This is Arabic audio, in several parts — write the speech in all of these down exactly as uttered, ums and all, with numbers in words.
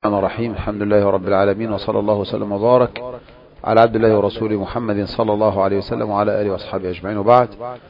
الرحمن الرحيم. الحمد لله رب العالمين، وصلى الله وسلم وبارك على عبد الله ورسوله محمد صلى الله عليه وسلم وعلى آله وأصحابه أجمعين، وبعد.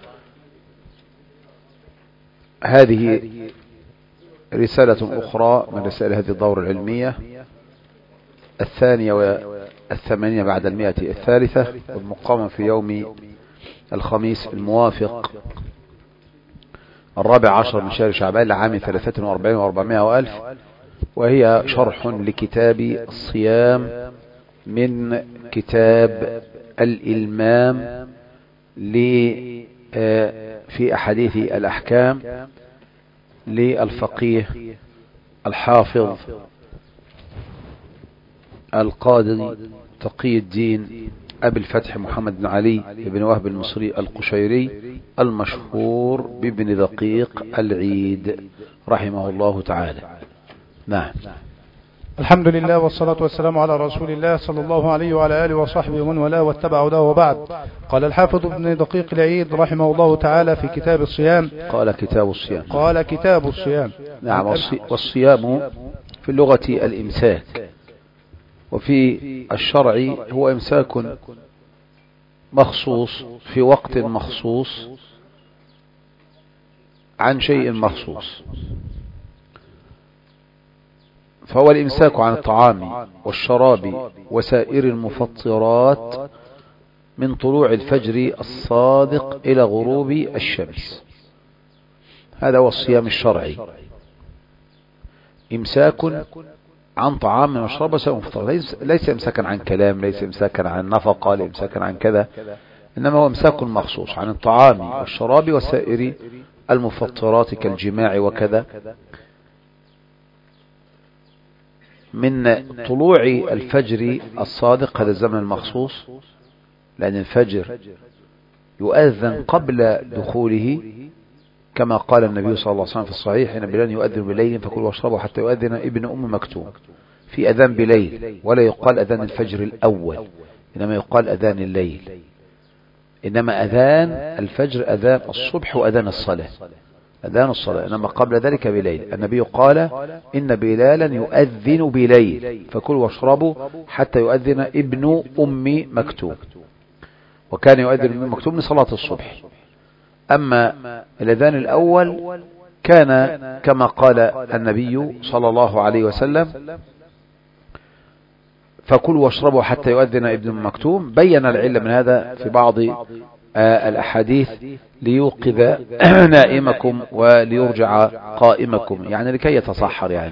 هذه رسالة أخرى من رسائل هذه الدورة العلمية الثانية والثمانية بعد المئة الثالثة، والمقامة في يوم الخميس الموافق الرابع عشر من شهر شعبان لعام ثلاثة وأربعين وأربعمائة وألف، وهي شرح لكتاب الصيام من كتاب الإلمام في أحاديث الأحكام للفقيه الحافظ القاضي تقي الدين أبي الفتح محمد بن علي بن وهب المصري القشيري المشهور بابن دقيق العيد رحمه الله تعالى. نعم. الحمد لله والصلاة والسلام على رسول الله صلى الله عليه وعلى آله وصحبه ومن والاه واتبع هداه، وبعد. قال الحافظ ابن دقيق العيد رحمه الله تعالى في كتاب الصيام، قال كتاب الصيام قال كتاب الصيام نعم. والصيام في اللغة الإمساك، وفي الشرع هو إمساك مخصوص في وقت مخصوص عن شيء مخصوص، فهو الإمساك عن الطعام والشراب وسائر المفطرات من طلوع الفجر الصادق إلى غروب الشمس. هذا هو الصيام الشرعي، إمساك عن طعام وشراب وسائر المفطرات، ليس إمساكا عن كلام، ليس إمساكا عن نفقة، ليس إمساكا عن كذا، إنما هو إمساك مخصوص عن الطعام والشراب وسائر المفطرات كالجماع وكذا من طلوع الفجر الصادق، هذا الزمن المخصوص، لأن الفجر يؤذن قبل دخوله كما قال النبي صلى الله عليه وسلم في الصحيح: إن بلال يؤذن بليل فكلوا واشربوا حتى يؤذن ابن أم مكتوم. في أذان بليل، ولا يقال أذان الفجر الأول، إنما يقال أذان الليل. إنما أذان الفجر أذان الصبح وأذان الصلاة، أذان الصلاة، إنما قبل ذلك بليل. النبي قال: إن بلالا يؤذن بليل فكلوا واشربوا حتى يؤذن ابن أم مكتوم، وكان يؤذن ابن أم مكتوم لصلاة الصبح. أما الأذان الأول كان كما قال النبي صلى الله عليه وسلم: فكلوا واشربوا حتى يؤذن ابن أم مكتوم. بين العلة من هذا في بعض الأحاديث: ليوقظ نائمكم وليرجع قائمكم، يعني لكي يتصحر يعني.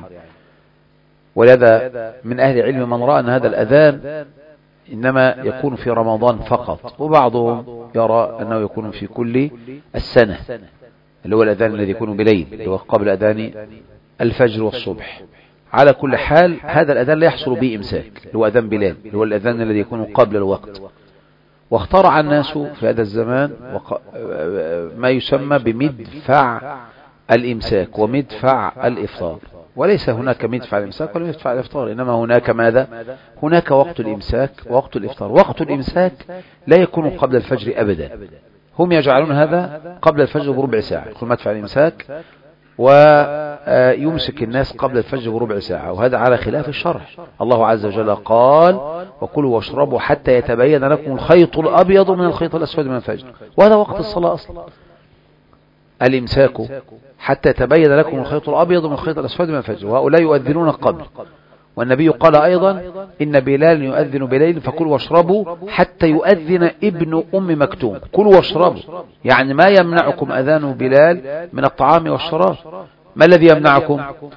ولذا من أهل العلم من رأى أن هذا الأذان إنما يكون في رمضان فقط، وبعضهم يرى أنه يكون في كل السنة، اللي هو الأذان الذي يكون بليل، اللي هو قبل أذان الفجر والصبح. على كل حال هذا الأذان لا يحصل به إمساك، اللي هو أذان بليل، اللي هو الأذان الذي يكون قبل الوقت. واخترع الناس في هذا الزمان ما يسمى بمدفع الإمساك ومدفع الإفطار، وليس هناك مدفع الإمساك ولا مدفع الإفطار، إنما هناك ماذا؟ هناك وقت الإمساك ووقت الإفطار. وقت الإمساك لا يكون قبل الفجر أبدا، هم يجعلون هذا قبل الفجر بربع ساعة، يكون مدفع الإمساك ويمسك الناس قبل الفجر بربع ساعة، وهذا على خلاف الشرع. الله عز وجل قال: وكلوا واشربوا حتى يتبين لكم الخيط الأبيض من الخيط الأسود من الفجر، وهذا وقت الصلاة أصلا. الإمساك حتى يتبين لكم الخيط الأبيض من الخيط الأسود من الفجر، وهؤلاء يؤذنون قبل. والنبي قال أيضا: إن بلال يؤذن بليل فكلوا واشربوا حتى يؤذن ابن أم مكتوم. كلوا واشربوا يعني ما يمنعكم أذان بلال من الطعام والشراب؟ ما الذي يمنعكم؟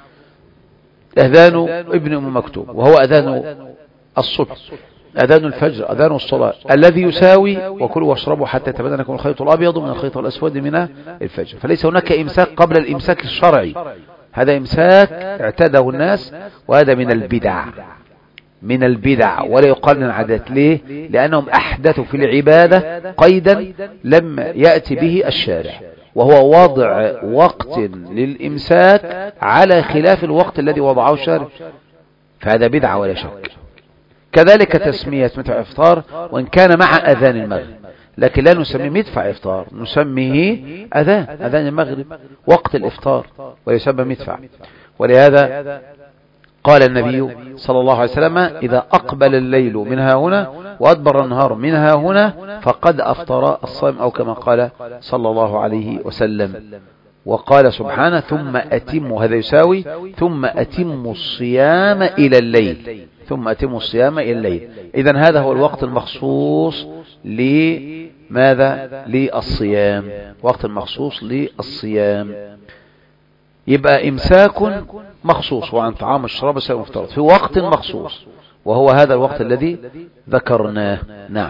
أذان ابن أم مكتوم، وهو أذان الصبح، أذان الفجر، أذان الصلاة، الذي يساوي وكلوا واشربوا حتى يتبين لكم الخيط الأبيض من الخيط الأسود من الفجر. فليس هناك إمساك قبل الإمساك الشرعي، هذا إمساك اعتاده الناس، وهذا من البدع، من البدع ولا يقال من العادات. ليه؟ لأنهم أحدثوا في العبادة قيدا لم يأتي به الشارع، وهو وضع وقت للإمساك على خلاف الوقت الذي وضعه الشارع، فهذا بدعة ولا شك. كذلك تسمية مدفع إفطار، وإن كان مع أذان المغرب، لكن لا نسميه مدفع إفطار، نسميه أذان أذان المغرب وقت الإفطار، ويسمى مدفع. ولهذا قال النبي صلى الله عليه وسلم إذا أقبل الليل منها هنا وأدبر النهار منها هنا فقد أفطر الصائم، أو كما قال صلى الله عليه وسلم. وقال سبحانه ثم أتم، هذا يساوي ثم أتم الصيام إلى الليل، ثم أتم الصيام إلى الليل. إذن هذا هو الوقت المخصوص لماذا؟ للصيام، وقت مخصوص للصيام. يبقى إمساك مخصوص وعن طعام الشراب سواء مفترض في وقت مخصوص، وهو هذا الوقت الذي ذكرناه. نعم،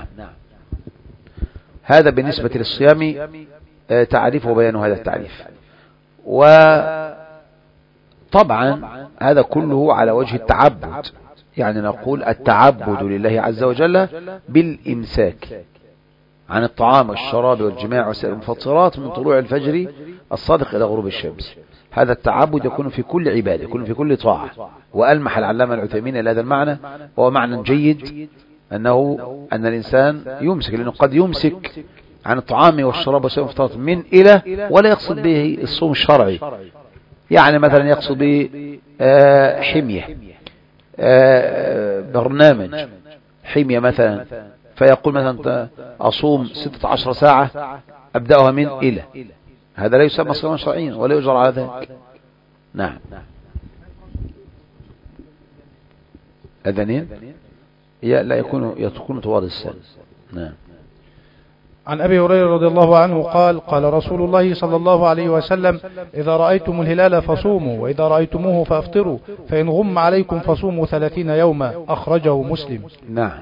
هذا بالنسبة للصيام تعريف وبيان هذا التعريف. وطبعا هذا كله على وجه التعبد، يعني نقول التعبد لله عز وجل بالإمساك عن الطعام والشراب والجماع وسائر المفطرات من طلوع الفجر الصادق إلى غروب الشمس. هذا التعبد يكون في كل عبادة، يكون في كل طاعة. وألمح العلامة العثيمين إلى هذا المعنى، وهو معنى جيد، أنه أن الإنسان يمسك، لأنه قد يمسك عن الطعام والشراب وسائر المفطرات من إلى ولا يقصد به الصوم الشرعي، يعني مثلا يقصد به حمية، برنامج حمية مثلا، فيقول مثلا أصوم ستة عشر ساعة أبدأها من إلى، هذا لا يسمى صياما شرعيا ولا يجرى على ذلك. نعم. أذنين لا يكون يكون طوال السنة. نعم. عن أبي هريرة رضي الله عنه قال قال رسول الله صلى الله عليه وسلم إذا رأيتم الهلال فصوموا، وإذا رأيتموه فأفطروا، فإن غم عليكم فصوموا ثلاثين يوما. أخرجه مسلم. نعم.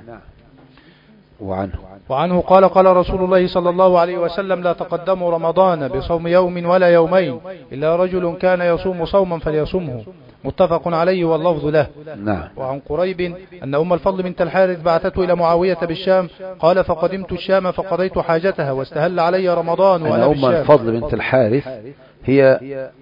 وعنه وعنه قال قال رسول الله صلى الله عليه وسلم لا تقدموا رمضان بصوم يوم ولا يومين إلا رجل كان يصوم صوما فليصومه. متفق عليه واللفظ له. نعم. وعن قريب أن أم الفضل بنت الحارث بعثته إلى معاوية بالشام، قال فقدمت الشام فقضيت حاجتها واستهل علي رمضان وأنا بالشام. أم الفضل بنت الحارث هي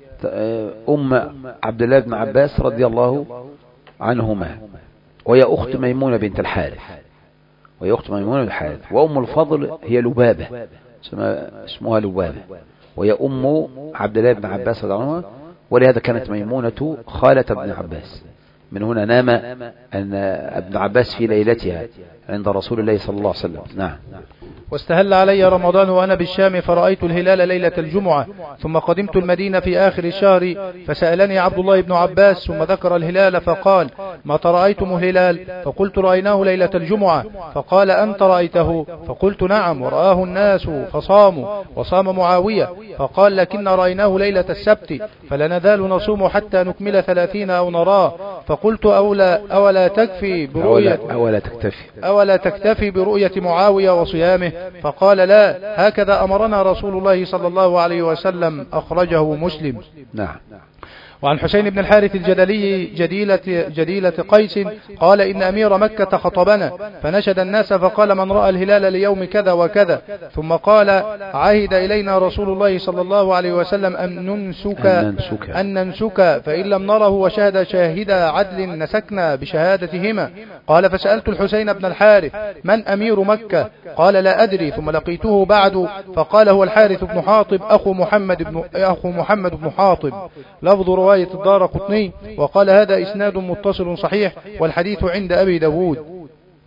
أم عبد الله بن عباس رضي الله عنهما، وهي أخت ميمونة بنت الحارث، وهي أخت ميمونة بنت الحارث. وأم الفضل هي لبابة، اسمها لبابة، وهي أم عبد الله بن عباس رضي الله عنه، ولهذا كانت ميمونة خالة ابن عباس. من هنا نام أن ابن عباس في ليلتها عند رسول الله صلى الله عليه وسلم. نعم. واستهل علي رمضان وأنا بالشام فرأيت الهلال ليلة الجمعة، ثم قدمت المدينة في آخر الشهر فسألني عبد الله بن عباس ثم ذكر الهلال فقال ما رأيتم الهلال؟ فقلت رأيناه ليلة الجمعة. فقال أنت رأيته؟ فقلت نعم، ورآه الناس فصاموا وصام معاوية. فقال لكن رأيناه ليلة السبت، فلا نزال نصوم حتى نكمل ثلاثين أو نراه. فقلت أولا, أولا تكفي برؤية أولا تكتفي أولا تكتفي برؤية معاوية وصيامه؟ فقال لا، هكذا أمرنا رسول الله صلى الله عليه وسلم. أخرجه مسلم. نعم. وعن حسين بن الحارث الجدلي جديلة, جديلة قيس قال إن أمير مكة خطبنا فنشد الناس فقال من رأى الهلال ليوم كذا وكذا، ثم قال عهد إلينا رسول الله صلى الله عليه وسلم أن ننسك, أن ننسك فإن لم نره وشهد شاهدا عدل نسكنا بشهادتهما. قال فسألت الحسين بن الحارث من أمير مكة؟ قال لا أدري. ثم لقيته بعد فقال هو الحارث بن حاطب أخو محمد بن, أخو محمد بن حاطب. لفظ رواية الدارقطني. وقال هذا إسناد متصل صحيح، والحديث عند أبي داود.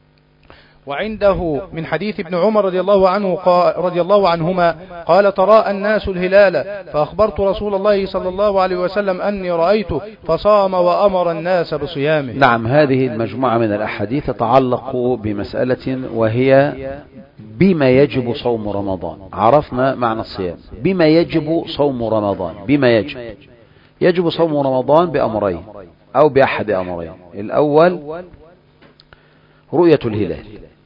وعنده من حديث ابن عمر رضي الله عنه رضي الله عنهما قال تراءى الناس الهلال فأخبرت رسول الله صلى الله عليه وسلم أني رأيته فصام وأمر الناس بصيامه. نعم. هذه المجموعة من الأحاديث تتعلق بمسألة وهي بما يجب صوم رمضان. عرفنا معنى الصيام، بما يجب صوم رمضان. بما يجب يجب صوم رمضان بأمرين أو بأحد أمرين. الأول رؤية الهلال،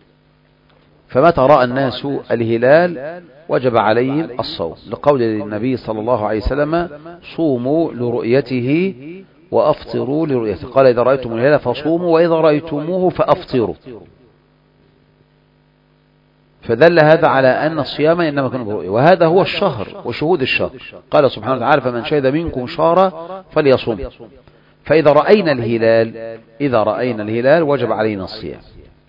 فمتى رأى الناس الهلال وجب عليهم الصوم، لقول النبي صلى الله عليه وسلم صوموا لرؤيته وأفطروا لرؤيته. قال إذا رأيتم الهلال فصوموا وإذا رأيتموه فأفطروا. فدل هذا على أن الصيام إنما كان برؤية، وهذا هو الشهر وشهود الشهر. قال سبحانه وتعالى فمن شهد منكم شهرا فليصوم. فإذا رأينا الهلال إذا رأينا الهلال وجب علينا الصيام.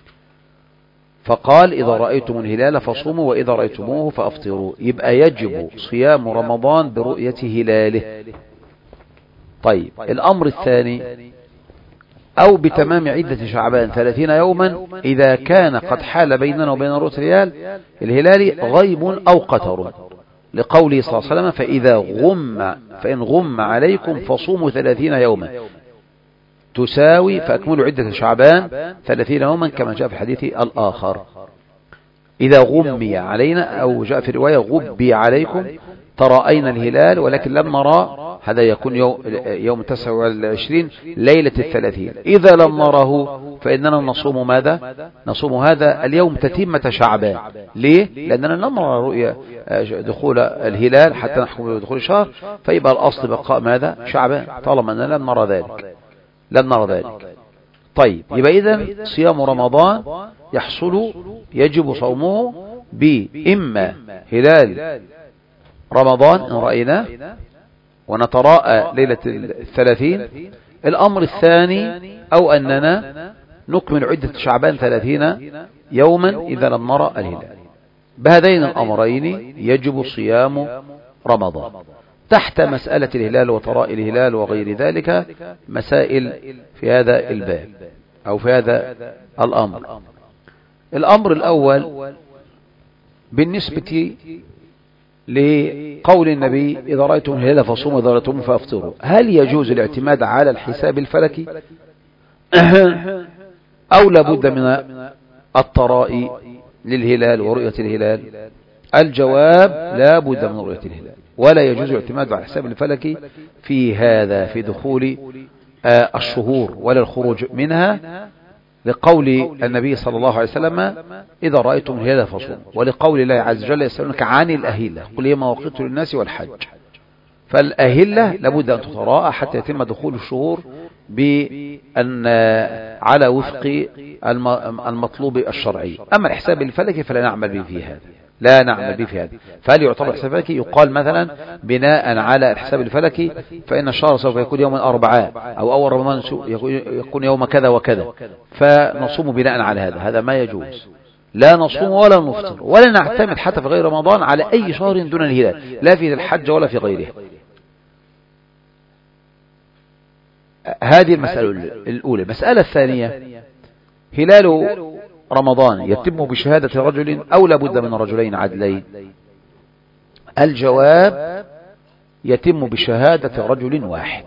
فقال إذا رأيتم الهلال فصوموا وإذا رأيتموه فأفطروا. يبقى يجب صيام رمضان برؤية هلاله. طيب الأمر الثاني أو بتمام عدة شعبان ثلاثين يوما إذا كان قد حال بيننا وبين رؤية الهلال الهلال غيب أو قتر، لقوله صلى الله عليه وسلم فإذا غم فإن غم عليكم فصوموا ثلاثين يوما تساوي فأكملوا عدة شعبان ثلاثين يوما كما جاء في الحديث الآخر. إذا غمي علينا أو جاء في رواية غبي عليكم ترأينا الهلال ولكن لم نرى، هذا يكون يوم, يوم تسعة والعشرين ليلة الثلاثين. إذا لم نره فإننا نصوم ماذا؟ نصوم هذا اليوم تتمة شعبان. ليه؟ لأننا لم نرى رؤية دخول الهلال حتى نحكم بدخول الشهر، فيبقى الأصل بقاء ماذا؟ شعبان، طالما أننا لم نرى ذلك لم نرى ذلك. طيب، يبقى إذن صيام رمضان يحصل يجب صومه بإما هلال رمضان إن رأيناه ونتراءى ليلة الثلاثين، الأمر الثاني أو أننا نكمل عدة شعبان ثلاثين يوما إذا لم نرى الهلال. بهذين الأمرين يجب صيام رمضان. تحت مسألة الهلال وتراءي الهلال وغير ذلك مسائل في هذا الباب أو في هذا الأمر. الأمر الأول بالنسبة لقول النبي إذا رأيتم الهلال فصوموا إذا رأيتم فأفطروا، هل يجوز الاعتماد على الحساب الفلكي أو لابد من الطرائي للهلال ورؤية الهلال؟ الجواب لا بد من رؤية الهلال، ولا يجوز الاعتماد على الحساب الفلكي في هذا في دخول الشهور ولا الخروج منها، لقول النبي صلى الله عليه وسلم إذا رأيتم الهلال فصوموا، ولقول الله عز وجل يسألونك عن الأهلة قل هي مواقيت للناس والحج. فالأهلة لابد أن تتراءى حتى يتم دخول الشهور بأن على وفق المطلوب الشرعي. أما الحساب الفلكي فلا نعمل به في هذا، لا نعمل به في هذا. فهل يعتبر حساب فلكي؟ يقال مثلا بناء على الحساب الفلكي فإن الشهر سوف يكون يوم الأربعاء أو أول رمضان يكون يوم كذا وكذا، فنصوم بناء على هذا. هذا ما يجوز، لا نصوم ولا نفطر ولا نعتمد حتى في غير رمضان على أي شهر دون الهلال، لا في الحج ولا في غيره. هذه المسألة الأولى. المسألة الثانية، هلال رمضان يتم بشهادة رجل أو لابد من رجلين عدلين؟ الجواب يتم بشهادة رجل واحد،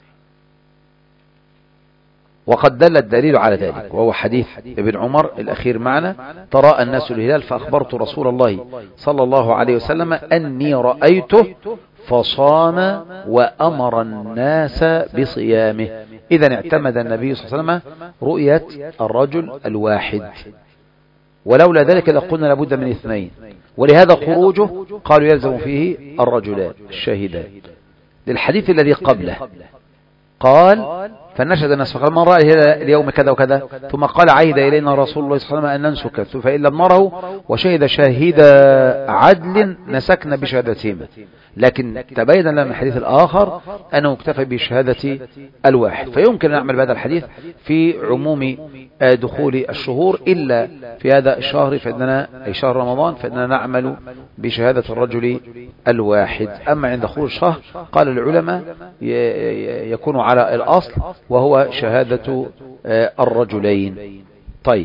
وقد دل الدليل على ذلك وهو حديث ابن عمر الأخير معنا: تراءى الناس الهلال فأخبرت رسول الله صلى الله عليه وسلم أني رأيته فصام وأمر الناس بصيامه. إذن اعتمد النبي صلى الله عليه وسلم رؤية الرجل الواحد، ولولا ذلك لقلنا لابد من اثنين، ولهذا خروجه قالوا يلزم فيه الرجلان الشاهدان، للحديث الذي قبله قال فنشد الناس فقال من رأى اليوم كذا وكذا، ثم قال عهد إلينا رسول الله صلى الله عليه وسلم أن ننسك، فإن لم نره وشهد شاهد عدل نسكنا بشهادتهم. لكن تبين لنا من الحديث الآخر أنه اكتفى بشهادة الواحد، فيمكن أن نعمل بهذا الحديث في عموم دخول الشهور، إلا في هذا الشهر فإننا أي شهر رمضان فإننا نعمل بشهادة الرجل الواحد. أما عند خروج الشهر قال العلماء يكون على الأصل وهو شهادة الرجلين. طيب،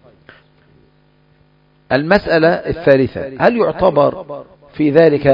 المسألة الثالثة، هل يعتبر في ذلك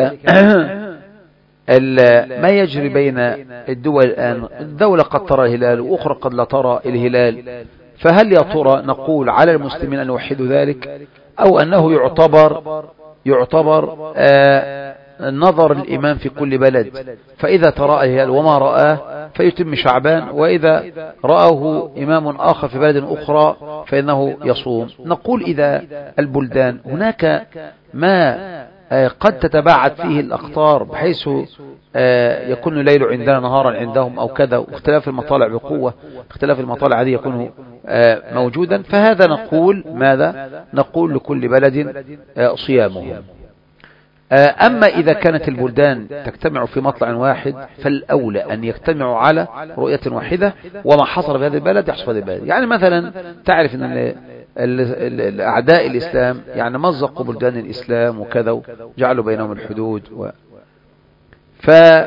ما يجري بين الدول الآن؟ الدولة قد ترى الهلال وأخرى قد لا ترى الهلال، فهل يا ترى نقول على المسلمين أن يوحدوا ذلك، أو أنه يعتبر يعتبر آه نظر الإمام في كل بلد، فإذا ترى الهلال وما رآه فيتم شعبان، وإذا رآه إمام آخر في بلد أخرى فإنه يصوم؟ نقول إذا البلدان هناك ما قد تتباعد فيه الأقطار بحيث يكون الليل عندنا نهارا عندهم أو كذا، واختلاف المطالع بقوة، اختلاف المطالع هذه يكون موجودا، فهذا نقول ماذا؟ نقول لكل بلد صيامه. أما إذا كانت البلدان تجتمع في مطلع واحد فالأولى أن يجتمعوا على رؤية واحدة، وما حصل في هذا البلد يحصل في هذا البلد. يعني مثلا تعرف أن الأعداء الإسلام يعني مزقوا بلدان الإسلام وكذا وجعلوا بينهم الحدود و...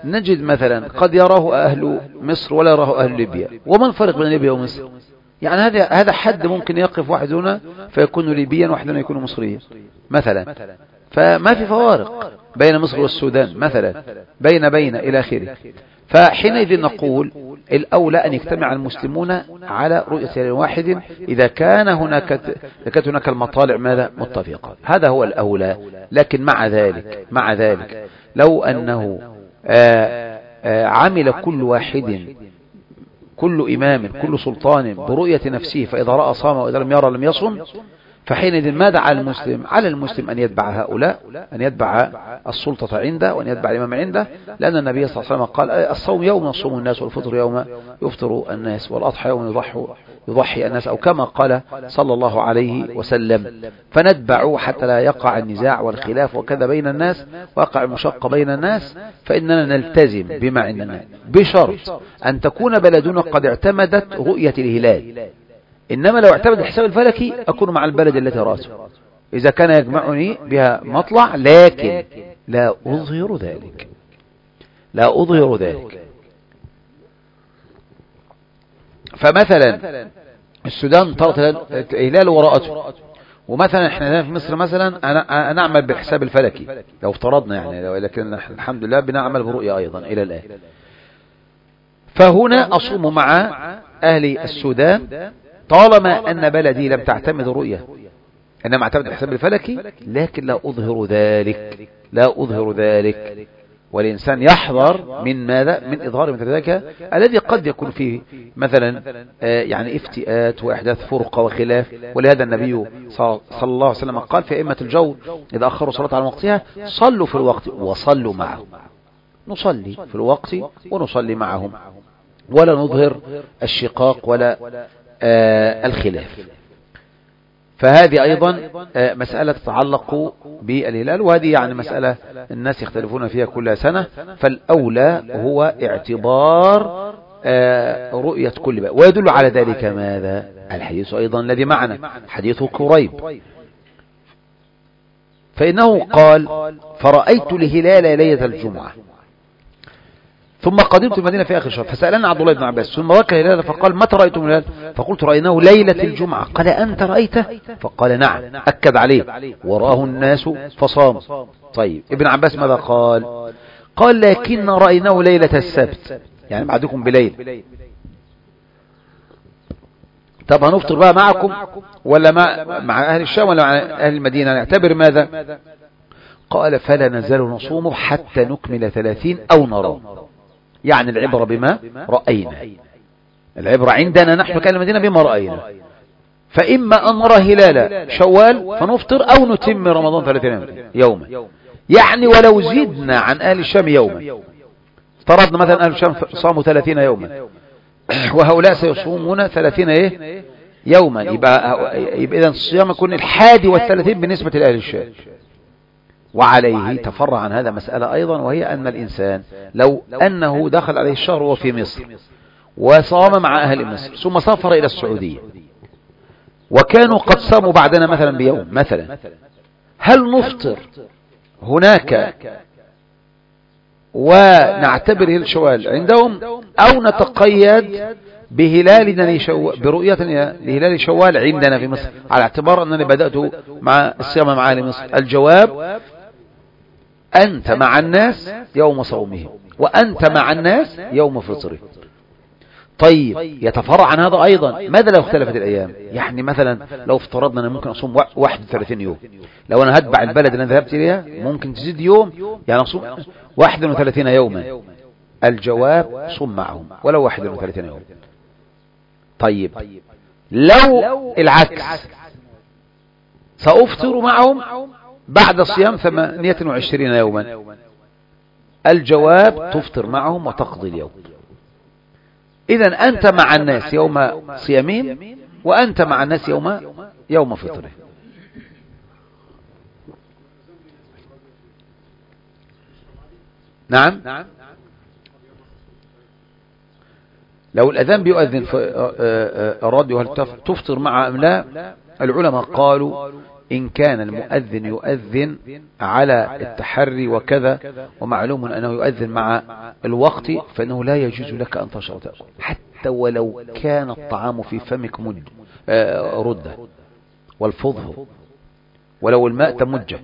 نجد مثلا قد يراه أهل مصر ولا يراه أهل ليبيا. وما الفرق بين ليبيا ومصر؟ يعني هذا هذا حد ممكن يقف واحد هنا فيكون ليبيا واحد هنا يكون مصريا مثلا. فما في فوارق بين مصر والسودان مثلا، بين بين إلى آخره. فحينئذ نقول الأولى أن يجتمع المسلمون على رؤية واحد إذا كان هناك إذا كانت هناك المطالع ماذا متفقة، هذا هو الأولى. لكن مع ذلك مع ذلك لو أنه آآ آآ عمل كل واحد كل إمام كل سلطان برؤية نفسه، فإذا رأى صام وإذا لم يرى لم يصم، فحينئذ ماذا على المسلم؟ على المسلم أن يتبع هؤلاء، أن يتبع السلطة عنده وأن يتبع الإمام عنده، لأن النبي صلى الله عليه وسلم قال الصوم يوم يصوم الناس والفطر يوم يفطر الناس والأضحى يوم يضحي يضحي الناس، أو كما قال صلى الله عليه وسلم. فنتبع حتى لا يقع النزاع والخلاف وكذا بين الناس ويقع المشقة بين الناس، فإننا نلتزم بما عندنا بشرط أن تكون بلدنا قد اعتمدت رؤية الهلال. إنما لو اعتمد الحساب الفلكي أكون مع البلد التي رأته إذا كان يجمعني بها مطلع، لكن لا أظهر ذلك لا أظهر ذلك. فمثلا السودان طرت الهلال ورأته، ومثلا احنا في مصر مثلا أنا نعمل بالحساب الفلكي لو افترضنا يعني، لكن الحمد لله بنعمل برؤية أيضا إلى الآن. فهنا أصوم مع أهل السودان طالما أن بلدي لم تعتمد رؤية، إنما اعتمد الحساب الفلكي، لكن لا أظهر ذلك لا أظهر ذلك. والإنسان يحذر من ماذا؟ من إظهار مثل ذلك الذي قد يكون فيه مثلا يعني افتئات وإحداث فرقة وخلاف. ولهذا النبي صلى الله عليه وسلم قال في أئمة الجور إذا أخروا صلاة على وقتها صلوا في الوقت وصلوا معهم. نصلي في الوقت ونصلي معهم، ولا نظهر الشقاق ولا آه الخلاف. فهذه أيضا آه مسألة تتعلق بالهلال، وهذه يعني مسألة الناس يختلفون فيها كل سنة. فالأولى هو اعتبار آه رؤية كل بلد، ويدل على ذلك ماذا؟ الحديث أيضا الذي معنا حديث كريب، فإنه قال فرأيت الهلال ليلة الجمعة ثم قدمت المدينة في آخر الشهر، فسألنا عبد الله بن عباس ثم وكل الهلال فقال متى رأيتم الهلال؟ فقلت رأيناه ليلة الجمعة. قال أنت رأيته؟ فقال نعم، أكد عليه وراه الناس فصام. طيب ابن عباس ماذا قال؟ قال لكن رأيناه ليلة السبت، يعني بعدكم بليل. طب هنفطر بقى معكم ولا مع, مع أهل الشام ولا مع أهل المدينة؟ نعتبر ماذا؟ قال فلا نزال نصوم حتى نكمل ثلاثين أو نرى، يعني العبرة بما رأينا، العبرة عندنا نحن كأهل المدينة بما رأينا. فإما أن نرى هلال شوال فنفطر أو نتم رمضان ثلاثين يوما، يعني ولو زدنا عن أهل الشام يوما، افترضنا مثلا أهل الشام صاموا ثلاثين يوما وهؤلاء سيصومون ثلاثين إيه يوما، يبقى, يبقى إذن الصيام يكون الحادي والثلاثين بالنسبة لأهل الشام. وعليه تفرع عن هذا مسألة أيضا، وهي أن الإنسان لو أنه دخل عليه الشهر وهو في مصر وصام مع أهل مصر ثم سافر إلى السعودية وكانوا قد صاموا بعدنا مثلا بيوم مثلا، هل نفطر هناك ونعتبر هلال شوال عندهم، أو نتقيد بهلال شوال برؤية لهلال شوال عندنا في مصر على اعتبار أنني بدأت مع الصيام مع أهل مصر؟ الجواب أنت مع الناس يوم صومهم وأنت مع الناس يوم فطره. طيب يتفرع عن هذا أيضا ماذا لو اختلفت الأيام؟ يعني مثلا لو افترضنا أنا ممكن أصوم واحد وثلاثين يوم، لو أنا هتبع البلد اللي أنا ذهبت إليها ممكن تزيد يوم، يعني أصوم واحد وثلاثين يوما. الجواب صم معهم ولو واحد وثلاثين يوم. طيب لو العكس سأفطر معهم بعد الصيام ثمانية وعشرين يوما، الجواب تفطر معهم وتقضي اليوم. إذن أنت مع الناس يوم صيامهم وأنت مع الناس يوم يوم فطره. نعم، لو الأذان بيؤذن في الراديو هل تفطر مع أم لا؟ العلماء قالوا إن كان المؤذن يؤذن على التحري وكذا ومعلوم أنه يؤذن مع الوقت فإنه لا يجوز لك أن تشرب تأكل حتى ولو كان الطعام في فمك مد آه ردة والفضه ولو الماء تمجه.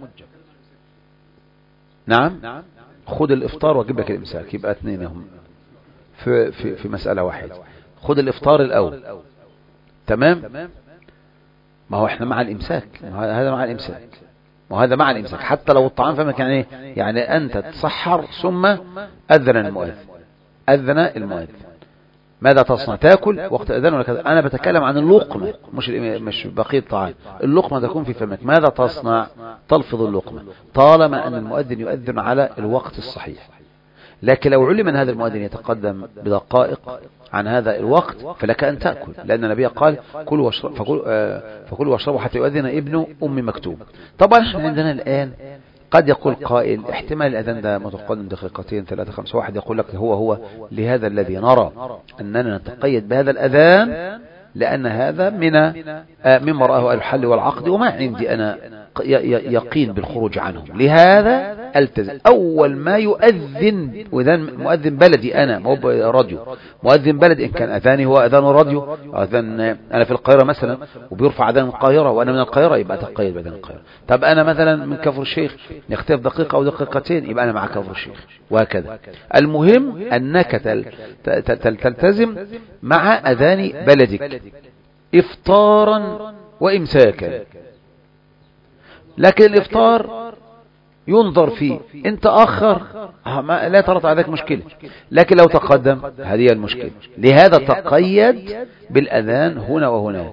نعم خذ الإفطار وجيب لك الإمساك، يبقى اثنين هم في, في, في مسألة واحدة. خذ الإفطار الأول تمام، ما هو احنا مع الإمساك، هذا مع الإمساك وهذا مع الإمساك حتى لو الطعام فمك. يعني يعني أنت تسحر ثم أذن المؤذن، أذن المؤذن ماذا تصنع؟ تأكل وقت أذن ولا كذا؟ أنا بتكلم عن اللقمة مش مش بقية الطعام. اللقمة تكون في فمك، ماذا تصنع؟ تلفظ اللقمة طالما أن المؤذن يؤذن على الوقت الصحيح. لكن لو علم أن هذا المؤذن يتقدم بدقائق عن هذا الوقت فلك أن تأكل، لأن النبي قال كلوا واشربوا فكل آه فكلوا واشربوا حتى يؤذن ابن أم مكتوم. طبعا احنا عندنا الآن قد يقول قائل احتمال الأذان ده متقدم دقيقتين ثلاثة خمسة، واحد يقول لك هو هو لهذا الذي نرى أننا نتقيد بهذا الأذان لأن هذا من مما رآه الحل والعقد وما عندي أنا يقين بالخروج عنهم، لهذا التزم. أول ما يؤذن، وإذن مؤذن بلدي أنا مو راديو، مؤذن بلد إن كان أذاني هو أذان راديو، أذان أنا في القاهرة مثلا وبيرفع أذان القاهرة وأنا من القاهرة يبقى تقيد بأذان القاهرة. طب أنا مثلا من كفر الشيخ يختلف دقيقة أو دقيقتين يبقى أنا مع كفر الشيخ وهكذا. المهم أنك تلتزم مع أذان بلدك إفطارا وإمساكا. لكن الإفطار ينظر فيه إن تأخر لا ترى على ذلك مشكلة، لكن لو تقدم هذه المشكلة. لهذا تقيد بالأذان هنا وهناك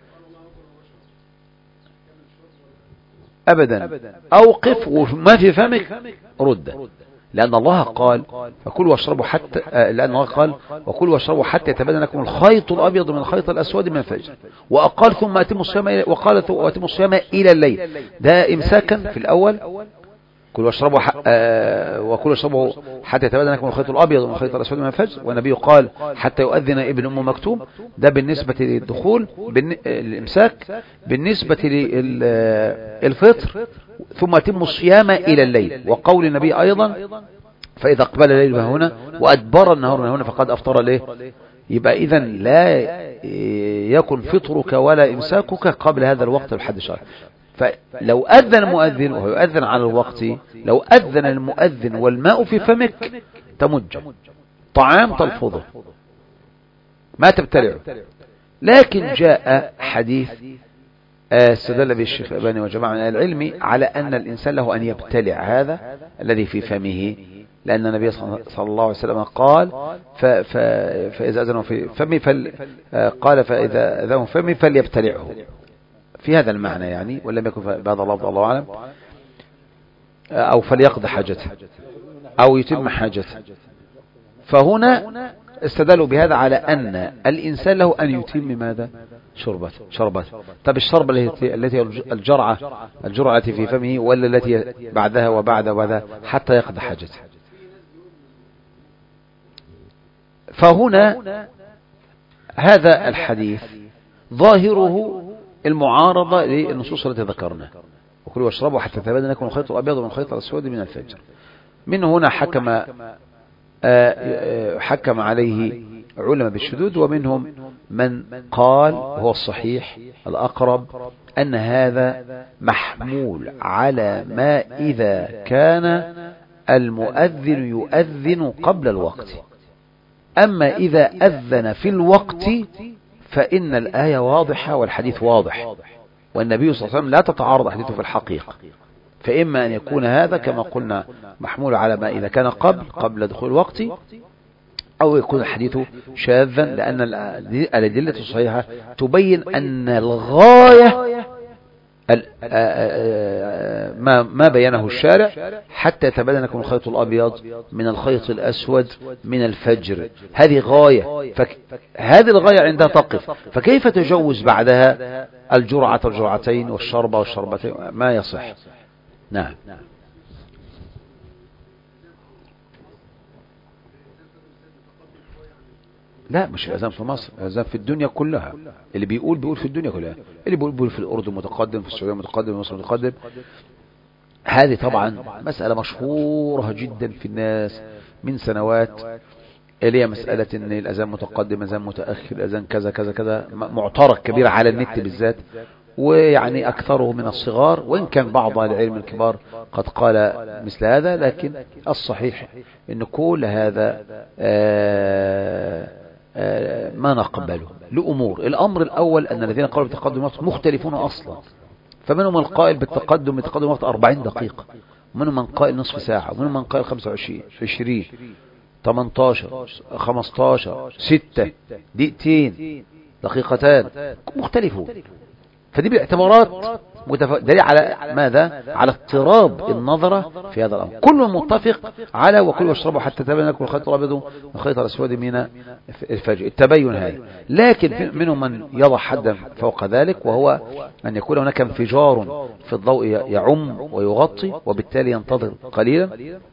أبدا. أوقف وما في فمك رد، لأن الله قال فكلوا واشربوا حتى لأن الله قال وكلوا واشربوا حتى يتبين لكم الخيط الأبيض من الخيط الأسود من الفجر، وأقال ثم أتموا الصيام وقال وأتموا الصيام إلى الليل. ده إمساكا في الأول كلوا واشربوا آه وكلوا واشربوا حتى يتبين لكم الخيط الأبيض من الخيط الأسود من الفجر، والنبي قال حتى يؤذن ابن أم مكتوم. ده بالنسبة للدخول الإمساك. بالنسبة للفطر ثم أتموا الصيام إلى الليل، وقول النبي أيضا فإذا أقبل الليل هنا وأدبر النهار هنا فقد أفطر له. يبقى إذن لا يكن فطرك ولا إمساكك قبل هذا الوقت بحد شرع. فلو أذن المؤذن وهو يؤذن على الوقت، لو أذن المؤذن والماء في فمك تمج طعام تلفظه ما تبتلعه. لكن جاء حديث استدل به الشيخ الألباني وجماعة من العلم على أن الإنسان له أن يبتلع هذا الذي في فمه، لأن النبي صلى الله عليه وسلم قال فإذا أذنوا في فمي فل قال فإذا أذنوا في فمي فليبتلعه في هذا المعنى يعني، ولم يكن بهذا اللفظ الله أعلم، أو فليقضي حاجته أو يتم حاجته. فهنا استدلوا بهذا على أن الإنسان له أن يتم ماذا؟ شربته شربته. طب الشربة التي التي الجرعة الجرعة التي في فمه ولا التي بعدها وبعد وبعدها حتى يقضي حاجته. فهنا هذا الحديث ظاهره المعارضة للنصوص التي ذكرنا وكلوا واشربوا حتى يتبين لكم الخيط الأبيض من الخيط الأسود من الفجر. من هنا حكم حكم عليه علماء بالشذوذ، ومنهم من قال وهو الصحيح الأقرب أن هذا محمول على ما إذا كان المؤذن يؤذن قبل الوقت. أما إذا أذن في الوقت فإن الآية واضحة والحديث واضح، والنبي صلى الله عليه وسلم لا تتعارض حديثه في الحقيقة. فإما أن يكون هذا كما قلنا محمول على ما إذا كان قبل قبل دخول الوقت، أو يكون الحديث شاذا، لأن الأدلة الصحيحة تبين أن الغاية ما ما بينه الشارع حتى يتبين لكم الخيط الأبيض من الخيط الأسود من الفجر. هذه غاية، هذه الغاية عندها تقف، فكيف تجوز بعدها الجرعة الجرعتين والشربة والشربتين؟ ما يصح. نعم. لا مش الأذان في مصر، الأذان في الدنيا كلها. اللي بيقول بيقول في الدنيا كلها، اللي بيقول بيقول في الأردن متقدم، في السعودية متقدم، في مصر متقدم. هذه طبعا مسألة مشهورة جدا في الناس من سنوات، اللي هي مسألة ان الأذان متقدم، أذان متأخر، أذان كذا كذا كذا، معترك كبير على النت بالذات، ويعني أكثره من الصغار، وإن كان بعض أهل العلم الكبار قد قال مثل هذا، لكن الصحيح أن كل هذا آآ آآ ما نقبله لأمور. الأمر الأول أن الذين قالوا بالتقدم الوقت مختلفون أصلا، فمنهم من قائل بالتقدم بالتقدم الوقت أربعين دقيقة، ومنهم من قائل نصف ساعة، ومنهم من قائل خمسة وعشرين، عشرين، ثمانية عشر، خمسة عشر، ستة، دقيقتين، دقيقتان، مختلفون. فدي بالاعتبارات متف... دليل على ماذا؟ على اضطراب النظرة في هذا الأمر. كل متفق على وكل واشربوا حتى تبين لكم الخيط الأبيض من الخيط الأسود من الفجر، التبين هذا. لكن منهم من يضع حدا فوق ذلك، وهو أن يكون هناك انفجار في الضوء يعم ويغطي، وبالتالي ينتظر قليلا.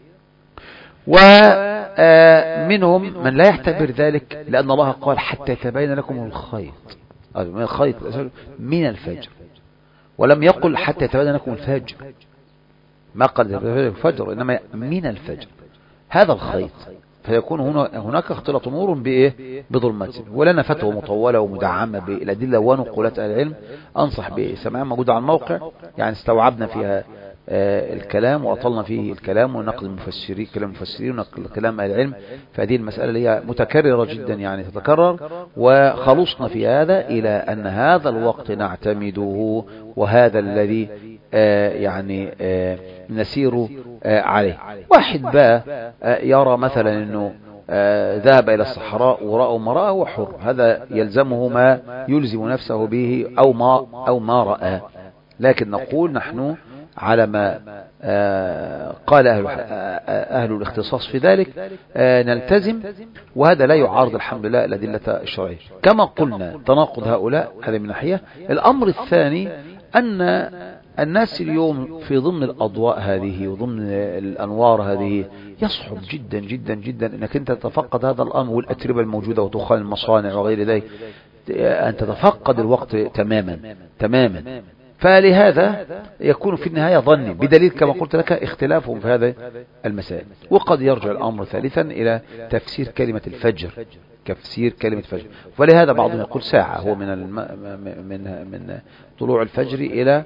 ومنهم من لا يعتبر ذلك، لأن الله قال حتى تبين لكم الخيط من الخيط من الفجر، ولم يقل حتى يتبين لكم الفجر، ما قال الفجر، إنما من الفجر هذا الخيط. فيكون هنا هناك اختلاط نور بإيه؟ بظلمته. ولنا فتوى مطولة ومدعمة بالأدلة ونقولات أهل العلم، أنصح بسماعها، موجودة على الموقع، يعني استوعبنا فيها آه الكلام وأطلنا فيه الكلام ونقل المفسرين، كلام المفسرين ونقل كلام أهل العلم. فهذه المسألة اللي هي متكررة جدا يعني تتكرر، وخلصنا في هذا إلى أن هذا الوقت نعتمده، وهذا الذي آه يعني آه نسير آه عليه. واحد بقى آه يرى مثلا أنه آه ذهب إلى الصحراء ورأى ما رأى وحر، هذا يلزمه ما يلزم نفسه به أو ما, أو ما رأى. لكن نقول نحن على ما آه قال أهل, أهل الاختصاص في ذلك آه نلتزم، وهذا لا يعارض الحمد لله الأدلة الشرعية. كما قلنا تناقض هؤلاء، هذا من ناحية. الأمر الثاني أن الناس اليوم في ضمن الأضواء هذه وضمن الأنوار هذه يصعب جدا جدا جدا أنك أنت تتفقد هذا الأمر، والأتربة الموجودة وتخان المصانع وغير ذلك، أن تتفقد الوقت تماما تماما. فلهذا يكون في النهاية ظني، بدليل كما قلت لك اختلافهم في هذا المسائل. وقد يرجع الأمر ثالثا إلى تفسير كلمة الفجر، تفسير كلمة فجر. ولهذا بعضهم يقول ساعة، هو من الم... من من طلوع الفجر إلى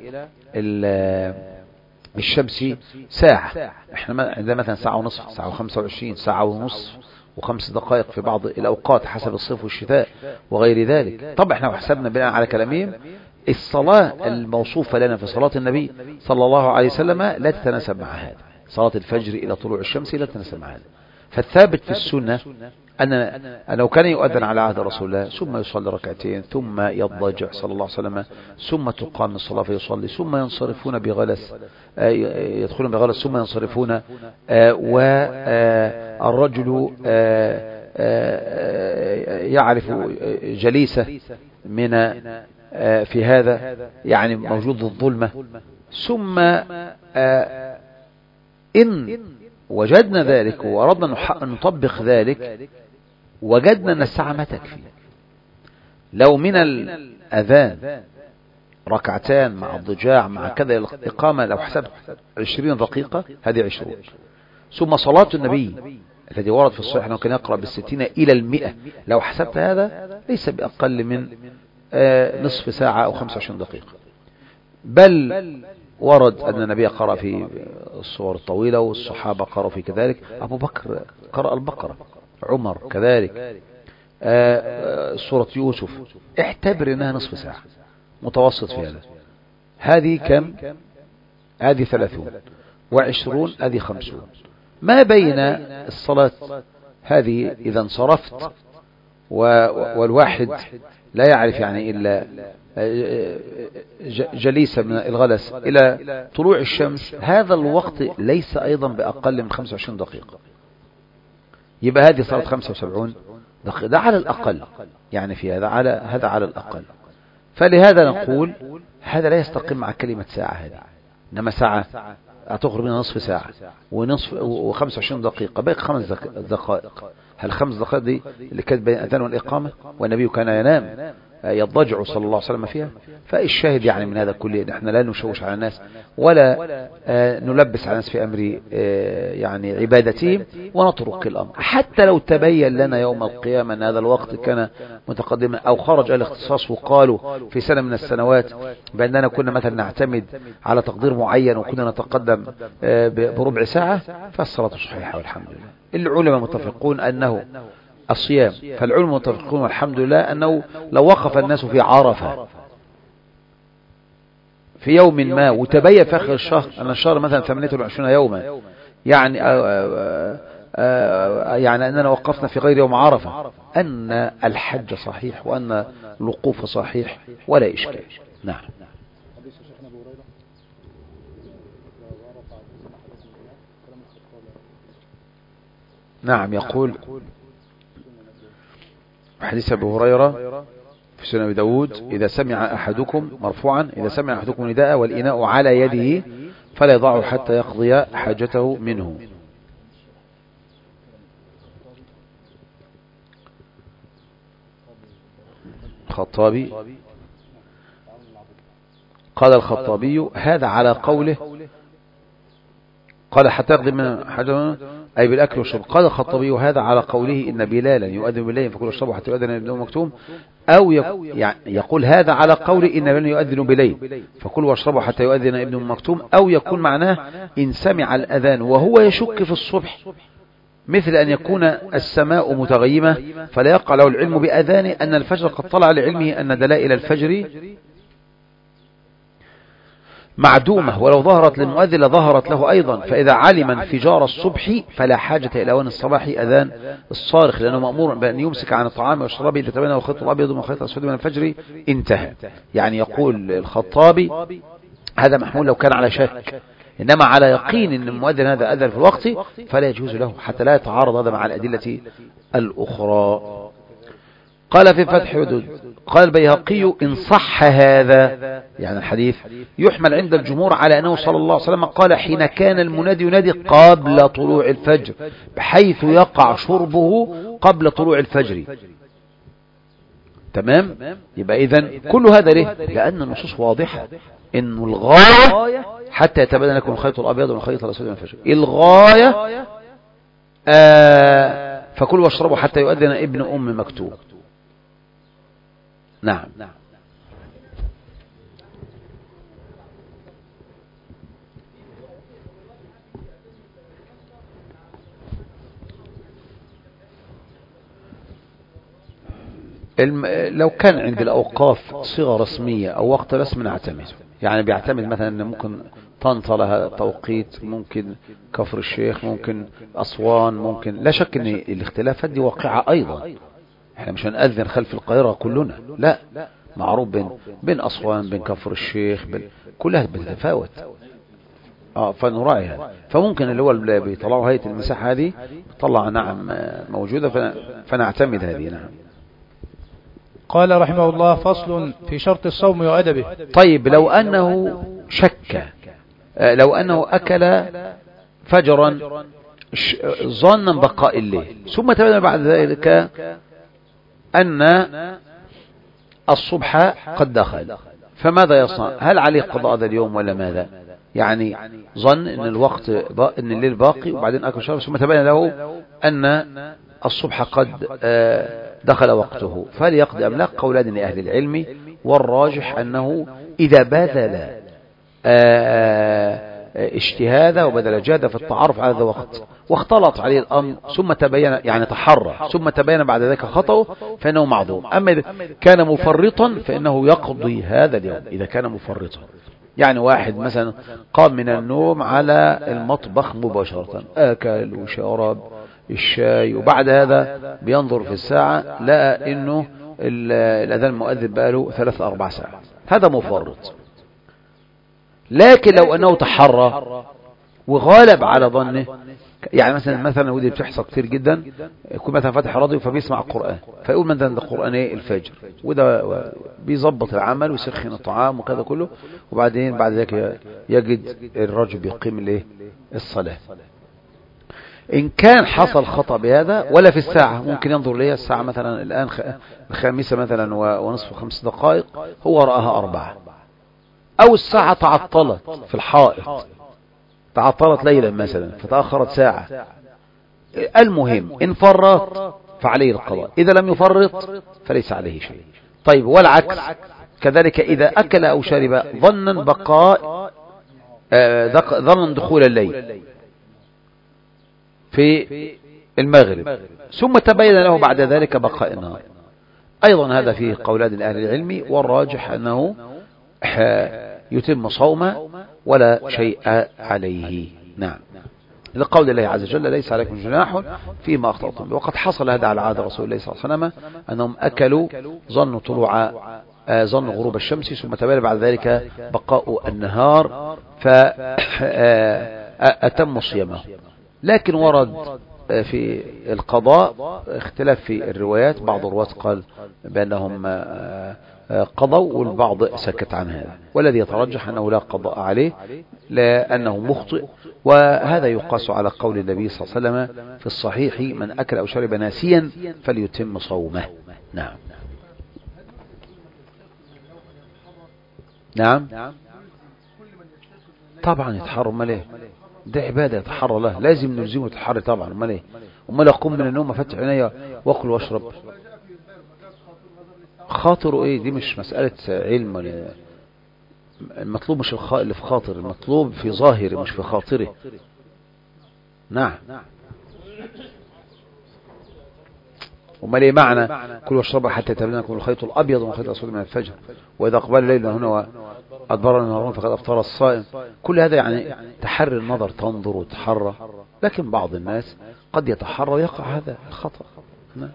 الشمس ساعة. احنا عندنا مثلا ساعة ونصف، ساعة وخمسة وعشرين، ساعة ونصف وخمس دقائق في بعض الأوقات حسب الصيف والشتاء وغير ذلك. طبعا احنا حسبنا بناء على كلامهم الصلاة الموصوفة لنا في صلاة النبي صلى الله عليه وسلم لا تتناسب مع هذا، صلاة الفجر إلى طلوع الشمس لا تتناسب مع هذا. فالثابت في السنة أن أنه كان يؤذن على عهد رسول الله، ثم يصلي ركعتين، ثم يضجع صلى الله عليه وسلم، ثم تقام الصلاة فيصلي، ثم ينصرفون بغلس، يدخلون بغلس ثم ينصرفون، والرجل يعرف جليسه من في هذا، يعني موجود الظلمة. ثم إن وجدنا ذلك وأردنا أن نطبق ذلك، وجدنا أن الساعة ما تكفي. لو من الأذان ركعتان مع الضجاع مع كذا الإقامة، لو حسبت عشرين دقيقة هذه عشرون، ثم صلاة النبي الذي ورد في الصحيح أنه كان يقرأ بالستين إلى المئة، لو حسبت هذا ليس بأقل من نصف ساعة أو خمسة وعشرين دقيقة. بل ورد أن النبي قرأ في الصور الطويلة، والصحابة قرأوا في كذلك، أبو بكر قرأ البقرة، عمر كذلك، سورة يوسف. اعتبر أنها نصف ساعة متوسط في هذا. هذه كم؟ هذه ثلاثون، وعشرون هذه خمسون. ما بين الصلاة هذه إذا انصرفت والواحد لا يعرف يعني إلا جليسة من الغلس إلى طلوع الشمس، هذا الوقت ليس أيضا بأقل من خمسة وعشرين دقيقة. يبقى هذه صارت خمسة وسبعين دقيقة، ده على الأقل، يعني في هذا على هذا على الأقل. فلهذا نقول هذا لا يستقيم مع كلمة ساعة هذه، إنما ساعة هتخرج منها نصف ساعة ونصف وخمسة وعشرين دقيقة، باقي خمس دقائق. هل خمس دقائق دي اللي كانت بين الأذان والإقامة؟ والنبي كان ينام يضجع صلى الله عليه وسلم فيها. فالشاهد يعني من هذا كله نحن لا نشوش على الناس ولا نلبس على الناس في أمر يعني عبادتهم ونترك الأمر، حتى لو تبين لنا يوم القيامة أن هذا الوقت كان متقدما أو خرج الاختصاص وقالوا في سنة من السنوات بأننا كنا مثلا نعتمد على تقدير معين وكنا نتقدم بربع ساعة، فالصلاة صحيحة والحمد لله. العلماء متفقون أنه الصيام، فالعلماء متفقون والحمد لله أنه لو وقف الناس في عرفة في يوم ما وتبين في آخر الشهر أن الشهر مثلا ثمانية وعشرين يوما، يعني آآ آآ يعني أننا وقفنا في غير يوم عرفة، أن الحج صحيح وأن الوقوف صحيح ولا إشكال. نعم. نعم يقول حديث أبي هريرة في سنن أبي داود: إذا سمع أحدكم مرفوعا إذا سمع أحدكم نداء والإناء على يده فلا يضعه حتى يقضي حاجته منه. الخطابي قال الخطابي هذا على قوله قال حتى يقضي من حاجته أي بالأكل والشرب. قال الخطابي هذا على قوله إن بلالا يؤذن بالليل فكلوا واشربوا حتى يؤذن ابن مكتوم، أو يقول هذا على قول إن بلالا يؤذن بالليل فكلوا واشربوا حتى يؤذن ابن مكتوم، أو يكون معناه إن سمع الأذان وهو يشك في الصبح مثل أن يكون السماء متغيمة فلا يقع له العلم بأذانه أن الفجر قد طلع لعلمه أن دلائل الفجر معدومة، ولو ظهرت للمؤذن ظهرت له أيضا، فإذا علم انفجار الصبح فلا حاجة إلى أوان الصباح أذان الصارخ، لأنه مأمور بأن يمسك عن الطعام والشراب إذا تبين الخيط الأبيض من الخيط الأسود من الفجر انتهى. يعني يقول الخطابي هذا محمول لو كان على شك، إنما على يقين أن المؤذن هذا أذن في الوقت فلا يجوز له حتى لا يتعارض هذا مع الأدلة الأخرى. قال في فتح حدود قال البيهقي إن صح هذا يعني الحديث يحمل عند الجمهور على أنه صلى الله عليه وسلم قال حين كان المنادي ينادي قبل طلوع الفجر بحيث يقع شربه قبل طلوع الفجر. تمام. يبقى إذن كل هذا ليه؟ لأن النصوص واضحة إنه الغاية حتى يتبين لكم الخيط الأبيض من الخيط الأسود من الفجر، الغاية آه فكلوا واشربوا حتى يؤذن ابن أم مكتوم. نعم. لو كان عند الأوقاف صيغة رسمية أو وقت رسمي نعتمد، يعني بيعتمد مثلا أن ممكن طنطا لها توقيت، ممكن كفر الشيخ، ممكن أسوان، ممكن لا شك أن الاختلافات دي واقعة أيضا. احنا مش هنأذن خلف القاهرة كلنا، لا، معروف بين بين أسوان بين كفر الشيخ بين كلها بتتفاوت. اه فنراعي هذا. فممكن اللي هو اللي بيطلعوا هيئة المساحة هذه طلع نعم موجودة فنعتمد هذه. نعم. قال رحمه الله فصل في شرط الصوم وأدبه. طيب لو أنه شك، لو أنه أكل فجرا ظنا بقاء الليل ثم تبين بعد ذلك أن الصبح قد دخل، فماذا يصنع؟ هل عليه قضاء هذا اليوم ولا ماذا؟ يعني ظن أن الوقت با... أن الليل باقي وبعدين أكل شرب ثم تبين له أن الصبح قد دخل وقته، فليقضي أم لا؟ قولان لأهل العلم، والراجح أنه إذا بذل اجتهادا وبذل جهدا في التعرف على هذا الوقت واختلط عليه الأمر ثم تبين يعني تحرى ثم تبين بعد ذلك خطأه فإنه معذور. أما إذا كان مفرطا فإنه يقضي هذا اليوم. إذا كان مفرطا يعني واحد مثلا قام من النوم على المطبخ مباشرة، أكل وشرب الشاي وبعد هذا بينظر في الساعة لقى إنه الأذان المؤذن بقاله ثلاث أربع ساعات، هذا مفرط. لكن لو أنه تحرى وغالب على ظنه يعني مثلا مثلا ودي بتحصل كتير جدا، يكون مثلا فاتح راديو فبيسمع القرآن فيقول مثلا ده القرآن ايه الفجر، وده بيظبط العمل ويسخن الطعام وكذا كله، وبعدين بعد ذلك يجد الرجل بيقيم الايه الصلاة. إن كان حصل خطأ بهذا ولا في الساعة، ممكن ينظر ليها الساعة مثلا الآن الخامسة مثلا ونصف خمس دقائق، هو رآها أربعة، أو الساعة تعطلت في الحائط، تعطلت ليلا مثلا فتأخرت ساعة. المهم إن فرط فعليه القضاء، إذا لم يفرط فليس عليه شيء. طيب والعكس كذلك، إذا أكل أو شرب ظنا بقاء ظنا دخول الليل في المغرب ثم تبين له بعد ذلك بقاء النهار، أيضا هذا فيه قولان لأهل العلم، والراجح أنه يتم صومه ولا شيء عليه. نعم، لقول الله عز وجل ليس عليكم جناح فيما أخطأتم به. وقد حصل هذا على عادة رسول الله صلى الله عليه وسلم أنهم أكلوا ظنوا طلوع ظن غروب الشمس ثم تبين بعد ذلك بقاء النهار فأتموا صيامه. لكن ورد في القضاء اختلاف في الروايات، بعض الرواة قال بأنهم قضوا والبعض سكت عن هذا، والذي يترجح أنه لا قضاء عليه لأنه مخطئ، وهذا يقاس على قول النبي صلى الله عليه وسلم في الصحيح من أكل أو شرب ناسيا فليتم صومه. نعم نعم طبعا يتحرى، امال ايه ده عباده يتحرى له، لازم نلزمه يتحرى طبعا، امال ايه امال اقوم من النوم افتح عينيا واكل واشرب؟ خاطره ايه؟ دي مش مساله علم ولا، المطلوب مش الخ... اللي في خاطر، المطلوب في ظاهره مش في خاطره. نعم امال ايه معنى كل واشربوا حتى يتبين لكم الخيط الابيض من الخيط الاسود من الفجر واذا اقبل الليل هنا وادبر النهار فقد افطر الصائم؟ كل هذا يعني تحري النظر، تنظر وتحرى، لكن بعض الناس قد يتحرى ويقع هذا الخطأ. نعم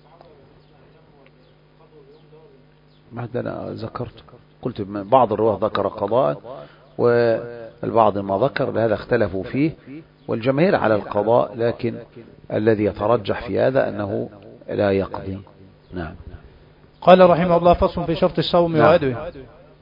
بعد انا ذكرت قلت بعض الرواه ذكر قضاء والبعض ما ذكر، لهذا اختلفوا فيه والجماهير على القضاء، لكن الذي يترجح في هذا أنه لا يقضي. نعم. قال رحمه الله فصل في شرط الصوم نعم. وأدوه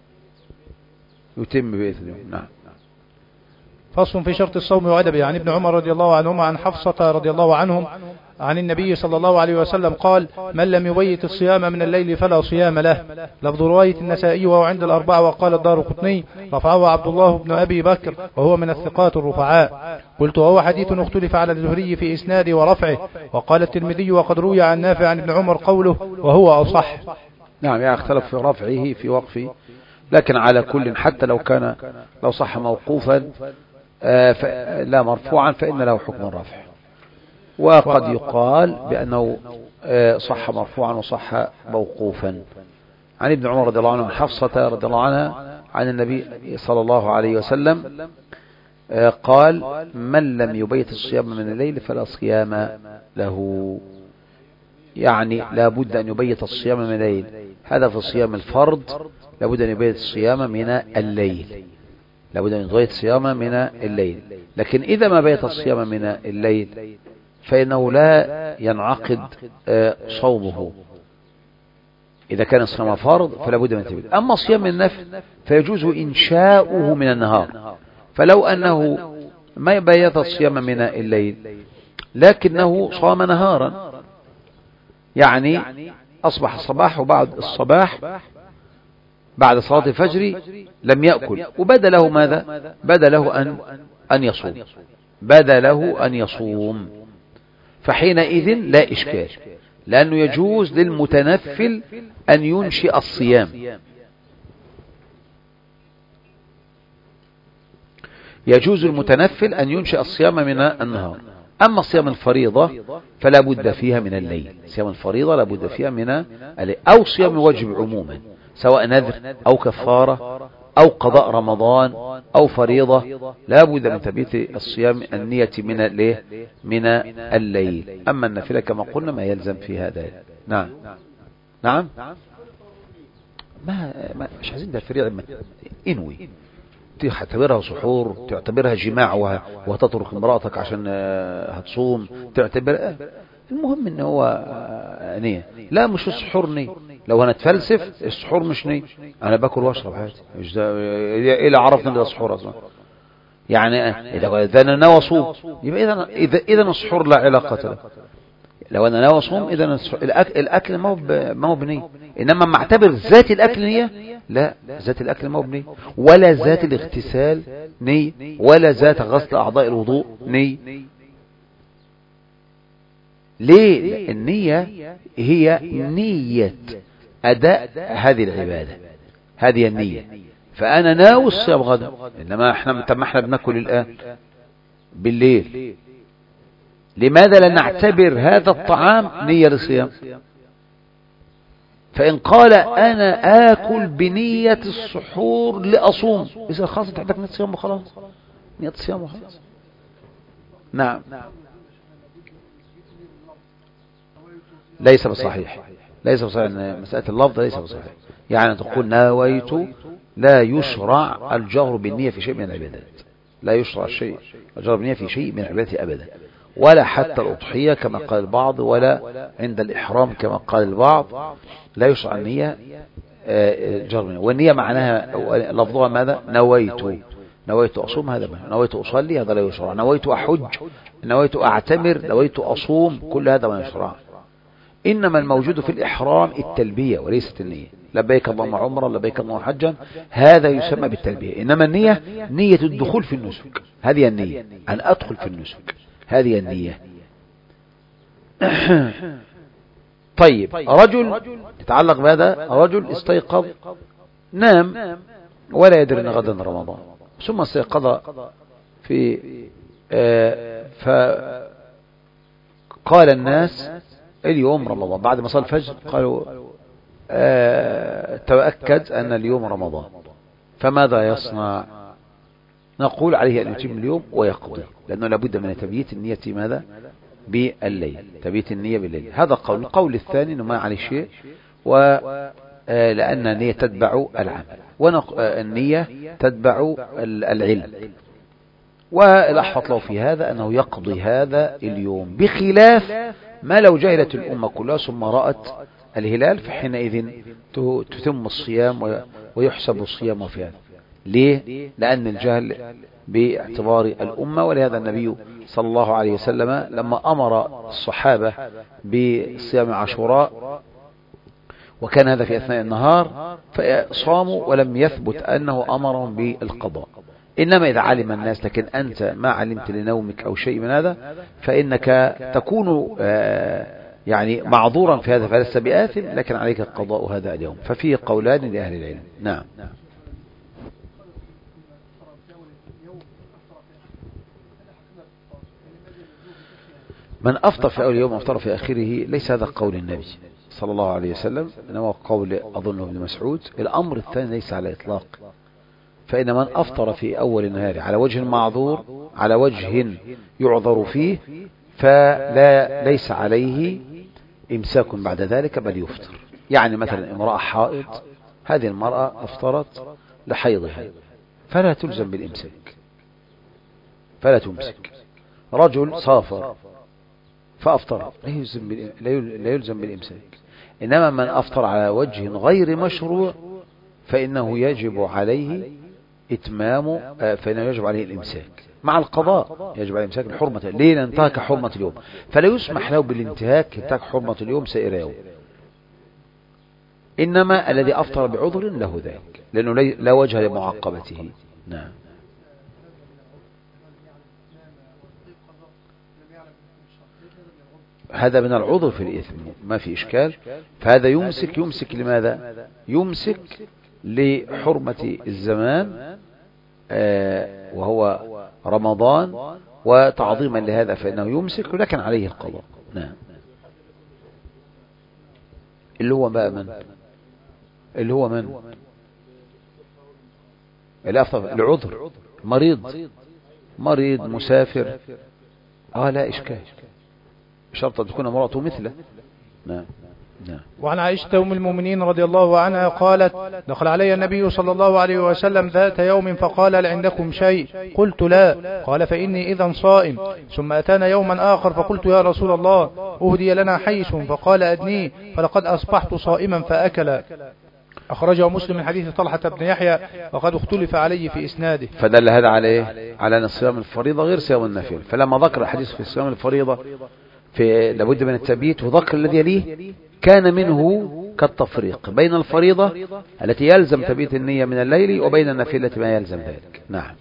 يتم بإذنه. نعم. فصل في شرط الصوم وأدبه. عن ابن عمر رضي الله عنهما عن حفصة رضي الله عنهم عن النبي صلى الله عليه وسلم قال: من لم يبيت الصيام من الليل فلا صيام له. لفظ رواية النسائي وهو عند الأربعة، وقال الدارقطني رفعه عبد الله بن أبي بكر وهو من الثقات الرفعاء. قلت وهو حديث اختلف على الزهري في إسناده ورفعه. وقال الترمذي وقد روي عن نافع عن ابن عمر قوله وهو أصح. نعم يعني اختلف في رفعه في وقفه، لكن على كل حتى لو كان لو صح موقوفا آه لا مرفوعا فإن له حكم الرفع. وقد يقال بأنه صح مرفوعا وصح موقوفا. عن ابن عمر رضي الله عنه عن حفصة رضي الله عنها عن النبي صلى الله عليه وسلم قال: من لم يبيت الصيام من الليل فلا صيام له. يعني لابد أن يبيت الصيام من الليل، هذا في صيام الفرض لابد أن يبيت الصيام من الليل، لابد أن يبيت الصيام من الليل. لكن إذا ما بيت الصيام من الليل فإنه لا ينعقد صومه. إذا كان صيام فرض فلا بد من تبيت. أما صيام النفل فيجوز إنشاؤه من النهار، فلو أنه ما بيت الصيام من الليل لكنه صام نهارا، يعني أصبح الصباح وبعد الصباح بعد صلاة الفجر لم يأكل وبدا له ماذا؟ بدا له أن أن يصوم، بدا له أن يصوم، فحينئذ لا إشكال، لأنه يجوز للمتنفل أن ينشئ الصيام. يجوز المتنفل أن ينشئ الصيام من النهار. أما صيام الفريضة فلا بد فيها من الليل، صيام الفريضة لا بد فيها من الليل، أو صيام الواجب عموما سواء نذر أو كفارة أو قضاء رمضان أو فريضة، لا بد من تبيت الصيام النية من الايه من الليل. أما النافلة كما قلنا ما يلزم في هذا. نعم نعم ما, ما مش عايزين ده فريع انوي تعتبرها سحور، تعتبرها جماع وتترك امرأتك عشان هتصوم، تعتبر المهم ان هو نية. لا مش السحور نية، لو انا اتفلسف السحور مش نية، انا باكل واشرب عادي، مش ده ايه اللي عرفنا ان ده سحور اصلا؟ يعني اذا انا ناوي اصوم يبقى اذا اذا اذا السحور لا علاقة له. لو انا ناوي اصوم اذا الاكل الاكل ما هو ما هو بنية. انما ما اعتبر ذات الاكل نية، لا ذات الاكل ما هو بنية، ولا ذات الاغتسال نية، ولا ذات غسل اعضاء الوضوء نية. ليه؟ النية هي نية اداء هذه العبادة، هذه النية. فانا ناوي الصيام غدا، انما احنا طب ما احنا بناكل الان بالليل، لماذا لا نعتبر هذا الطعام نية للصيام؟ فإن قال أنا آكل بنية السحور لأصوم، إذا خلاص أنت عندك نية صيام وخلاص، نية صيام وخلاص. نعم ليس بصحيح، ليس بصحيح مسألة اللفظ، ليس بصحيح. يعني تقول نويت، لا يشرع الجهر بالنية في شيء من العبادات، لا يشرع الشيء الجهر بالنية في شيء من العبادات أبدا، ولا حتى الأضحية كما قال البعض، ولا عند الإحرام كما قال البعض، لا يشرع النية جهر بالنية. والنية معناها لفظها ماذا؟ نويت، نويت أصوم هذا، نويت أصلي هذا لا يشرع، نويت أحج، نويت أعتمر، نويت أصوم، كل هذا ما يشرع. إنما الموجود في الإحرام التلبية وليست النية، لبيك اللهم عمرا لبيك اللهم حجا، هذا يسمى بالتلبية. إنما النية نية الدخول في النسك، هذه النية، أن أدخل في النسك، هذه النية. طيب رجل يتعلق بهذا، رجل استيقظ نام ولا يدري أن غدا رمضان، ثم استيقظ في آه فقال الناس اليوم رمضان، بعد ما صلى الفجر قالوا آه تأكد أن اليوم رمضان، فماذا يصنع؟ نقول عليه أن يتم اليوم ويقضي، لأنه لابد من تبييت النية ماذا؟ بالليل، تبييت النية بالليل. هذا قول. القول الثاني أنه ما عليه شيء، ولأن النية تتبع العمل، والنية تتبع العلم، والأحوط له في هذا أنه يقضي هذا اليوم، بخلاف ما لو جهلت الأمة كلها ثم رأت الهلال، فحينئذ تتم الصيام ويحسب الصيام في هذا. ليه؟ لأن الجهل باعتبار الأمة. ولهذا النبي صلى الله عليه وسلم لما أمر الصحابة بصيام عاشوراء، وكان هذا في أثناء النهار، فصاموا ولم يثبت أنه أمرهم بالقضاء. إنما إذا علم الناس، لكن أنت ما علمت لنومك أو شيء من هذا، فإنك تكون يعني معذورا في هذا، فلست بآثم، لكن عليك القضاء هذا اليوم. ففيه قولان لأهل العلم. نعم. من أفطر في أول يوم أفطر في آخره، ليس هذا قول النبي صلى الله عليه وسلم، إنما قول أظنه ابن مسعود. الأمر الثاني ليس على إطلاق، فإن من أفطر في أول النهار على وجه معذور، على وجه يعذر فيه، فلا ليس عليه إمساك بعد ذلك، بل يفطر. يعني مثلا امرأة حائض، هذه المرأة أفطرت لحيضها فلا تلزم بالإمساك، فلا تمسك. رجل سافر فأفطر لا يلزم لا يلزم بالإمساك. إنما من أفطر على وجه غير مشروع فإنه يجب عليه إتمام، فإنه يجب عليه الإمساك مع القضاء، يجب عليه الإمساك لحرمة. ليه؟ لأن انتهك حرمة اليوم، فلا يسمح له بالانتهاك، انتهك حرمة اليوم سائر يوم. إنما الذي أفطر بعذر له ذلك، لأنه لا وجه لمعاقبته. نعم. هذا من العذر في الإثم، ما في إشكال. فهذا يمسك، يمسك لماذا؟ يمسك لحرمة الزمان آه وهو رمضان، وتعظيما لهذا فإنه يمسك، ولكن عليه القضاء. نعم. اللي هو بقى من؟ اللي هو من؟ الأفضل العذر، مريض، مريض مسافر، آه لا إشكال، شرط أن تكون امرأته مثله. نعم. وعن عائشة أم المؤمنين رضي الله عنها قالت دخل علي النبي صلى الله عليه وسلم ذات يوم فقال هل عندكم شيء؟ قلت لا. قال فإني إذا صائم. ثم أتانا يوما آخر فقلت يا رسول الله أهدي لنا حيش فقال أدنيه فلقد أصبحت صائما فأكل. أخرجه مسلم من حديث طلحة بن يحيى وقد اختلف عليه في إسناده. فدل هذا عليه على أن صيام الفريضة غير صيام النافلة. فلما ذكر الحديث في صيام الفريضة في لابد من التبييت وذكر الذي يليه كان منه كالتفريق بين الفريضة التي يلزم تبييت النية من الليل وبين النافلة ما يلزم ذلك. نعم.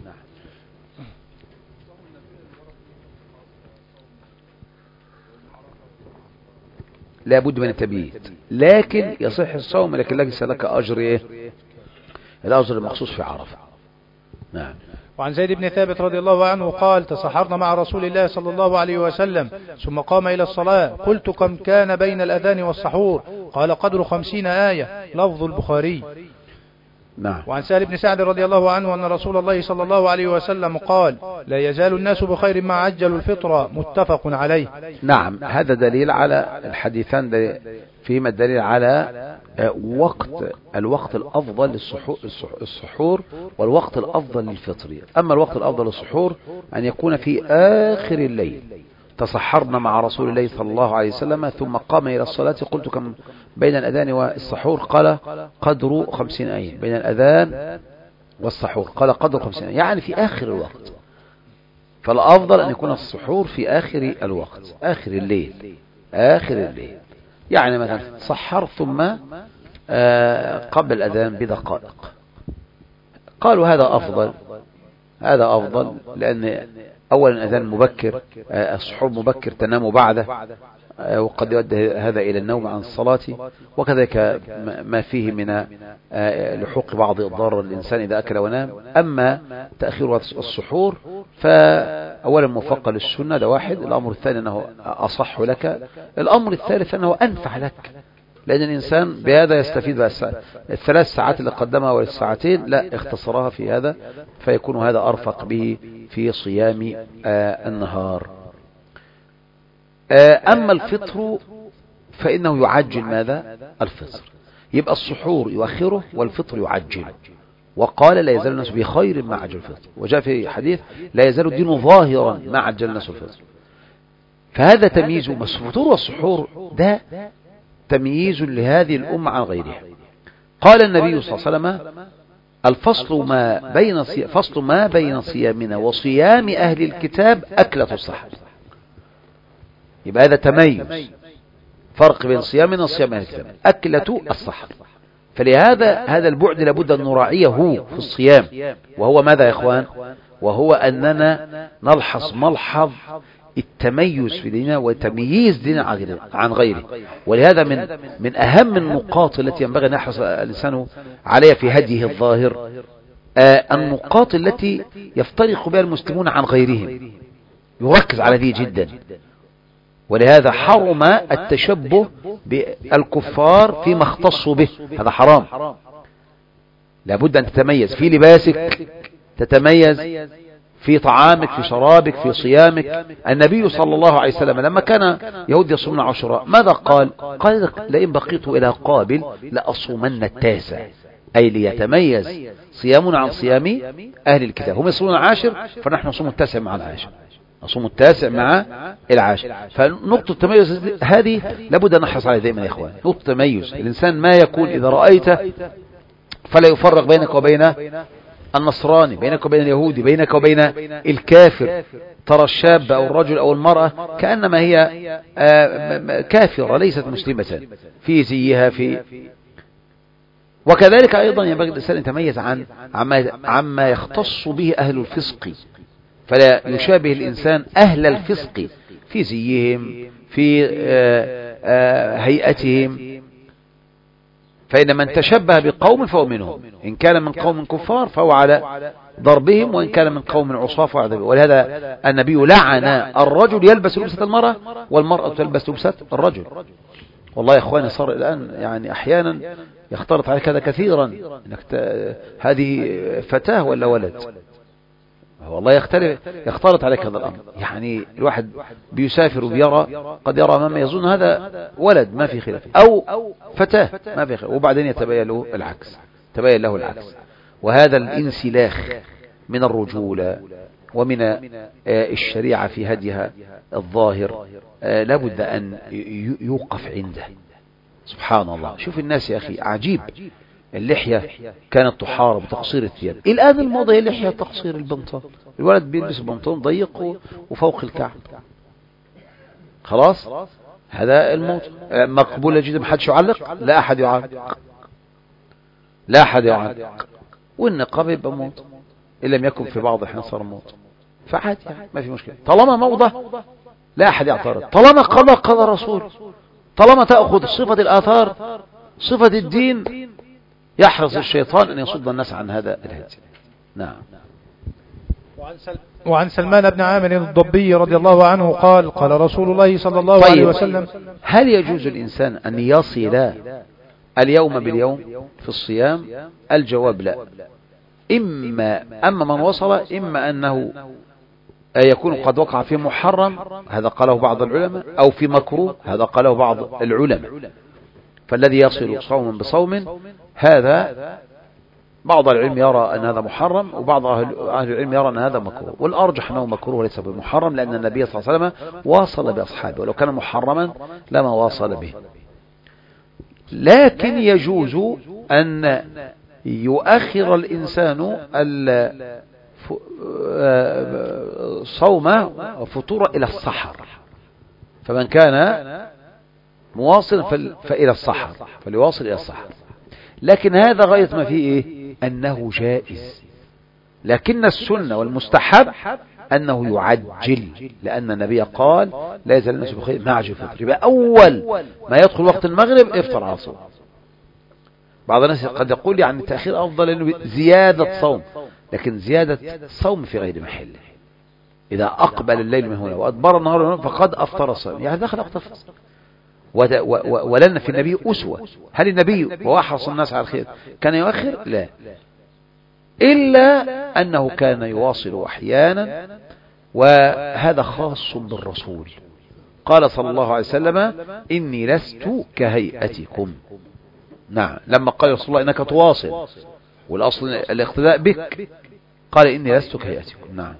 لا بد من التبييت لكن يصح الصوم لكن ليس لك أجر إيه؟ الأجر المخصوص في عرفة. نعم. وعن زيد بن ثابت رضي الله عنه قال تسحرنا مع رسول الله صلى الله عليه وسلم ثم قام إلى الصلاة قلت كم كان بين الأذان والسحور؟ قال قدر خمسين آية لفظ البخاري. نعم. وعن سهل بن سعد رضي الله عنه أن رسول الله صلى الله عليه وسلم قال لا يزال الناس بخير ما عجلوا الفطرة متفق عليه. نعم. هذا دليل على الحديثان فيما الدليل على وقت الوقت الأفضل للسحور والوقت الأفضل للفطر. أما الوقت الأفضل للسحور أن يكون في آخر الليل. تسحرنا مع رسول الله صلى الله عليه وسلم ثم قام إلى الصلاة قلت كم بين الأذان والسحور؟ قال قدر خمسين آية. بين الأذان والسحور قال قدر خمسين آية يعني في آخر الوقت. فالأفضل أن يكون السحور في آخر الوقت آخر الليل آخر الليل يعني مثلا تسحر ثم قبل الأذان بدقائق. قالوا هذا أفضل هذا أفضل لأن أولا الأذان مبكر السحور مبكر تنام بعده وقد يؤدي هذا إلى النوم عن الصلاة وكذلك ما فيه من لحوق بعض الضرر للإنسان إذا أكل ونام. أما تأخير السحور فأولا موفق للسنة ده واحد. الأمر الثاني أنه أصح لك. الأمر الثالث أنه أنفع لك لأن الإنسان بهذا يستفيد بقى الثلاث ساعات اللي قدمها والساعتين لا اختصرها في هذا فيكون هذا أرفق به في صيام آه النهار. آه أما الفطر فإنه يعجل ماذا؟ الفطر. يبقى السحور يؤخره والفطر يعجل. وقال لا يزال الناس بخير ما عجل الفطر. وجاء في حديث لا يزال الدين ظاهرا ما عجل الناس الفطر. فهذا تمييز الفطور والسحور ده تمييز لهذه الأمة عن غيرها. قال النبي صلى الله عليه وسلم الفصل ما بين صي... فصل ما بين صيامنا وصيام أهل الكتاب أكلة السحر. يبقى هذا تميز فرق بين صيامنا وصيام أهل الكتاب أكلة السحر. فلهذا هذا البعد لابد أن نراعيه في الصيام وهو ماذا يا إخوان؟ وهو أننا نلحظ ملحظ التميز في ديننا وتمييز ديننا عن غيره. ولهذا من من أهم النقاط التي ينبغي أن يحرص الإنسان عليها في هديه الظاهر آه النقاط التي يفترق بها المسلمون عن غيرهم يركز على دي جدا. ولهذا حرم التشبه بالكفار فيما اختصوا به. هذا حرام. لابد أن تتميز في لباسك تتميز في طعامك في شرابك في صيامك. النبي صلى الله عليه وسلم لما كان يهود يصومون عاشوراء ماذا قال؟ قال لئن بقيت إلى قابل لأصومن التاسع أي ليتميز صيامنا عن صيام أهل الكتاب. هم يصومون العاشر فنحن نصوم التاسع مع العاشر نصوم التاسع مع العاشر. فنقطة التميز هذه لابد أن نحرص عليها دائما يا إخوان. نقطة التميز الإنسان ما يكون إذا رأيته فلا يفرق بينك وبين النصراني بينك وبين اليهودي بينك وبين الكافر. ترى الشاب أو الرجل أو المرأة كأنما هي كافرة ليست مسلمة في زيها في. وكذلك أيضا ينبغي الإنسان أن يتميز عن عما, عما يختص به أهل الفسق فلا يشابه الإنسان أهل الفسق في زيهم في هيئتهم. فإن من تشبه بقوم فهو منهم إن كان من قوم كفار فهو على ضربهم وإن كان من قوم عصاة فهو على ضربهم. ولهذا النبي لعن الرجل يلبس لبسة المرأة والمرأة تلبس لبسة الرجل. والله يا إخواني صار الآن يعني أحيانا يختلط عليك هذا كثيرا إنك ت... هذه فتاة ولا ولد والله يختلف يختلط عليك هذا الأمر. يعني الواحد بيسافر وبيرى قد يرى أمامه يظن هذا ولد ما في خلاف، أو فتاة ما في خلاف، وبعدين يتبين له العكس، تبين له العكس. وهذا الانسلاخ من الرجولة ومن الشريعة في هديها الظاهر لابد أن يوقف عنده. سبحان الله، شوف الناس يا أخي عجيب، اللحية كانت تحارب بتقصير الثياب، الآن الموضة هي اللحية تقصير البنطلون، الولد بيلبس بنطلون ضيق وفوق الكعب خلاص، هذا الموضة مقبولة جدا. محدش يعلق، لا أحد يعلق، لا أحد يعلق. والنقاب يبقى موضة إن لم يكن في بعض الحين صار موضة، فعادي يعني ما في مشكلة. طالما موضة لا أحد يعترض، طالما قضى قضى رسول، طالما تأخذ صفة الآثار صفة الدين، يحرص الشيطان أن يصد الناس عن هذا الهدي. نعم. وعن سلمان بن عامر الضبي رضي الله عنه قال قال رسول الله صلى الله طيب. عليه وسلم: هل يجوز الإنسان أن يصل اليوم باليوم في الصيام؟ الجواب لا. إما أما من وصل إما أنه يكون قد وقع في محرم، هذا قاله بعض العلماء، أو في مكروه، هذا قاله بعض العلماء. فالذي يصل صوما بصوم هذا بعض العلم يرى أن هذا محرم، وبعض أهل العلم يرى أن هذا مكروه، والأرجح أنه مكروه وليس بمحرم، لأن النبي صلى الله عليه وسلم واصل بأصحابه، ولو كان محرما لما واصل به. لكن يجوز أن يؤخر الإنسان الصوم وفطور إلى السحر، فمن كان مواصل فإلى السحر فليواصل إلى السحر. لكن هذا غاية ما فيه إيه؟ أنه جائز، لكن السنة والمستحب أنه يعجل، لأن النبي قال لا يزال الناس بخير مع عجل الفطر، يبقى أول ما يدخل وقت المغرب افطر على صوم. بعض الناس قد يقول يعني التأخير أفضل لأنه زيادة صوم، لكن زيادة صوم في غير محله. إذا أقبل الليل من هنا وأدبر النهار من هنا فقد أفطر الصائم، يعني دخل وقت الفطر. ولن في النبي أسوة. هل النبي وهو أحرص الناس على الخير كان يؤخر؟ لا، إلا أنه كان يواصل أحيانا، وهذا خاص بالرسول. قال صلى الله عليه وسلم: إني لست كهيئتكم. نعم، لما قال رسول الله إنك تواصل والأصل الاقتداء بك، قال إني لست كهيئتكم. نعم.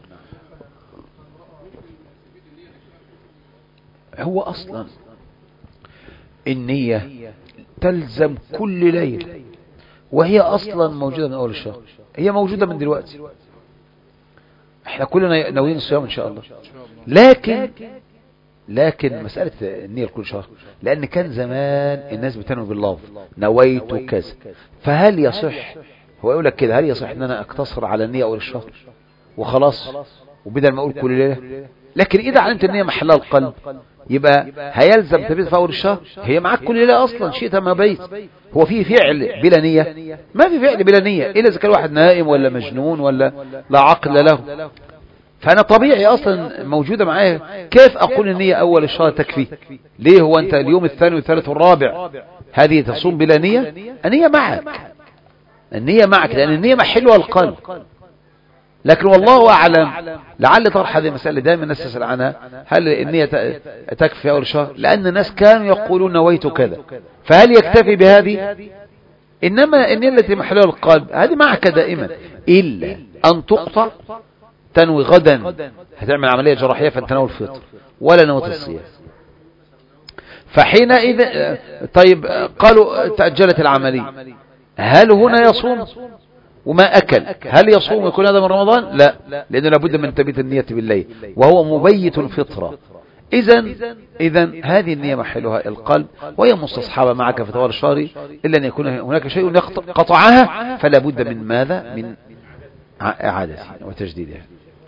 هو أصلا النية تلزم كل ليل، وهي أصلا موجودة من أول الشهر، هي موجودة من دلوقتي، احنا كلنا ناويين الصيام إن شاء الله. لكن لكن مسألة النية لكل شهر، لأن كان زمان الناس بتنوي باللفظ نويت كذا، فهل يصح هو يقول لك كده، هل يصح ان انا اقتصر على النية اول الشهر وخلاص وبدل ما اقول كل ليلة؟ لكن اذا علمت النية محلها القلب يبقى هيلزم تبيت في اول الشهر، هي معاك كل ليلة اصلا شئت ما بيت. هو في فعل بلا نية؟ ما في فعل بلا نية الا اذا كان واحد نائم ولا مجنون ولا لا عقل له. فأنا طبيعي أصلا موجودة معايا، كيف أقول النية أول الشهر تكفي؟ ليه؟ هو أنت اليوم الثاني والثالث والرابع هذه تصوم بلا نية؟ النية معك، النية معك، لأن النية محلها القلب. لكن والله أعلم، لعل طرح هذه المسألة دائما الناس تسأل عنها، هل النية تكفي أول الشهر؟ لأن الناس كانوا يقولون نويت كذا، فهل يكتفي بهذه؟ إنما النية التي محلها القلب هذه معك دائما، إلا أن تقطع، تنوي غدا هتعمل عملية جراحية فتناول الفطر ولا نوة الصيام، فحينئذ طيب قالوا تأجلت العملية، هل هنا يصوم وما أكل هل يصوم يكون هذا من رمضان؟ لا، لأنه لابد من تبيت النية بالليل وهو مبيت الفطرة. إذن إذن هذه النية محلها القلب، وهي مستصحبة معك في طوال الشهر، إلا أن يكون هناك شيء قطعها فلا بد من ماذا؟ من إعادتها وتجديدها.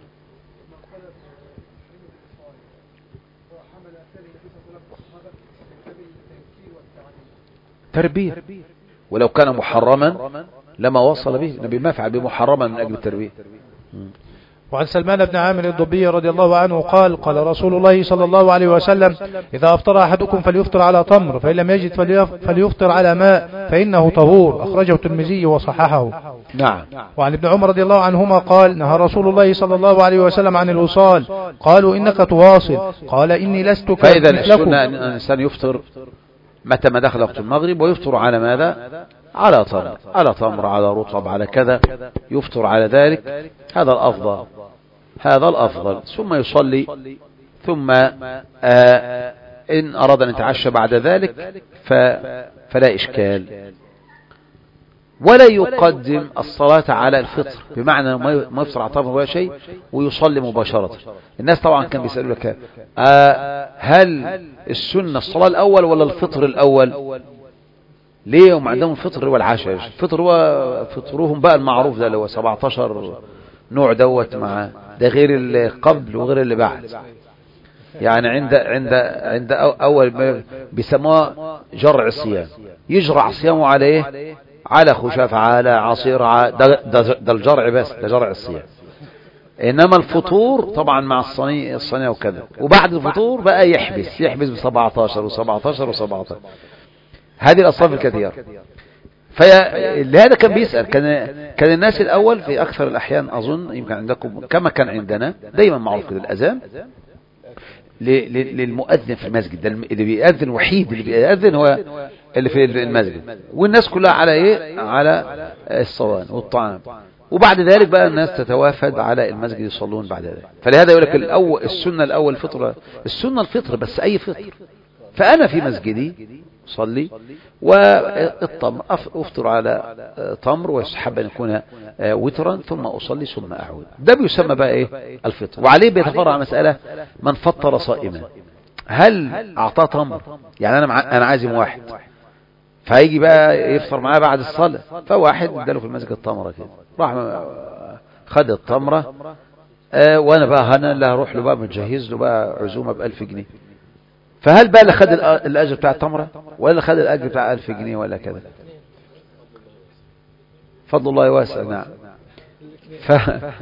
تربية، ولو كان محرما لما وصل به النبي، ما فعل بمحرما من أجل التربية. وعن سلمان بن عامر الضبي رضي الله عنه قال قال رسول الله صلى الله عليه وسلم إذا أفطر أحدكم فليفطر على تمر، فإن لم يجد فليفطر على ماء فإنه طهور. أخرجه الترمذي وصححه. نعم. وعن ابن عمر رضي الله عنهما قال نهى رسول الله صلى الله عليه وسلم عن الوصال، قالوا إنك تواصل، قال إني لست كمثلكم. فإذا السنة أن الإنسان يفطر متى ما دخل وقت المغرب، ويفطر على ماذا؟ على تمر، على تمر، على رطب، على كذا، يفطر على ذلك. هذا الأفضل، هذا الأفضل. ثم يصلي، ثم آه إن أراد أن يتعشى بعد ذلك فلا إشكال. ولا يقدم الصلاة على الفطر، بمعنى ما يفطر على تمر ولا شيء ويصلي مباشرة. الناس طبعا كان بيسألوا لك آه هل السنة الصلاة الأول ولا الفطر الأول؟ ليه هم عندهم الفطر والعشاء؟ الفطر هو فطرهم بقى المعروف ده اللي هو سبعتاشر نوع دوت، مع ده غير اللي قبل وغير اللي بعد. يعني عند عند عند أول ما بيسموها جرع الصيام، يجرع صيامه على ايه؟ على خشاف، على عصير، على ده, ده, ده الجرع بس، ده جرع الصيام. انما الفطور طبعا مع الصينية الصينية وكذا، وبعد الفطور بقى يحبس يحبس ب سبعتاشر و17 و17. هذه الأصناف الكثيرة. فلهذا كان بيسأل، كان كان الناس الأول في أكثر الأحيان أظن يمكن عندكم كما كان عندنا دايما معروف كده الأذان للمؤذن في المسجد، اللي بيأذن وحيد اللي بيأذن هو اللي في المسجد، والناس كلها على ايه؟ على الصوان والطعام. وبعد ذلك بقى الناس تتوافد على المسجد يصلون بعد ذلك. فلهذا يقول لك الأول السنة الأول فطرة، السنة الفطر، بس أي فطر. فأنا في مسجدي صلي والتمر أفطر على تمر، ويستحب أن يكون وترا، ثم أصلي ثم أعود. ده بيسمى بقى إيه؟ الفطر. وعليه بيتفرع مسألة من فطر صائما، هل أعطاه تمر؟ يعني أنا أنا عازم واحد فهيجي بقى يفطر معاه بعد الصلاة، فواحد اداله في المسجد التمرة كده، راح خد التمرة آه وانا بقى هنا اللي هروح له بقى متجهز له بقى عزومة بألف جنيه، فهل بقى اللي خد الأجر بتاع التمرة ولا اللي خد الأجر بتاع ألف جنيه ولا كذا؟ فضل الله واسع. نعم. ف...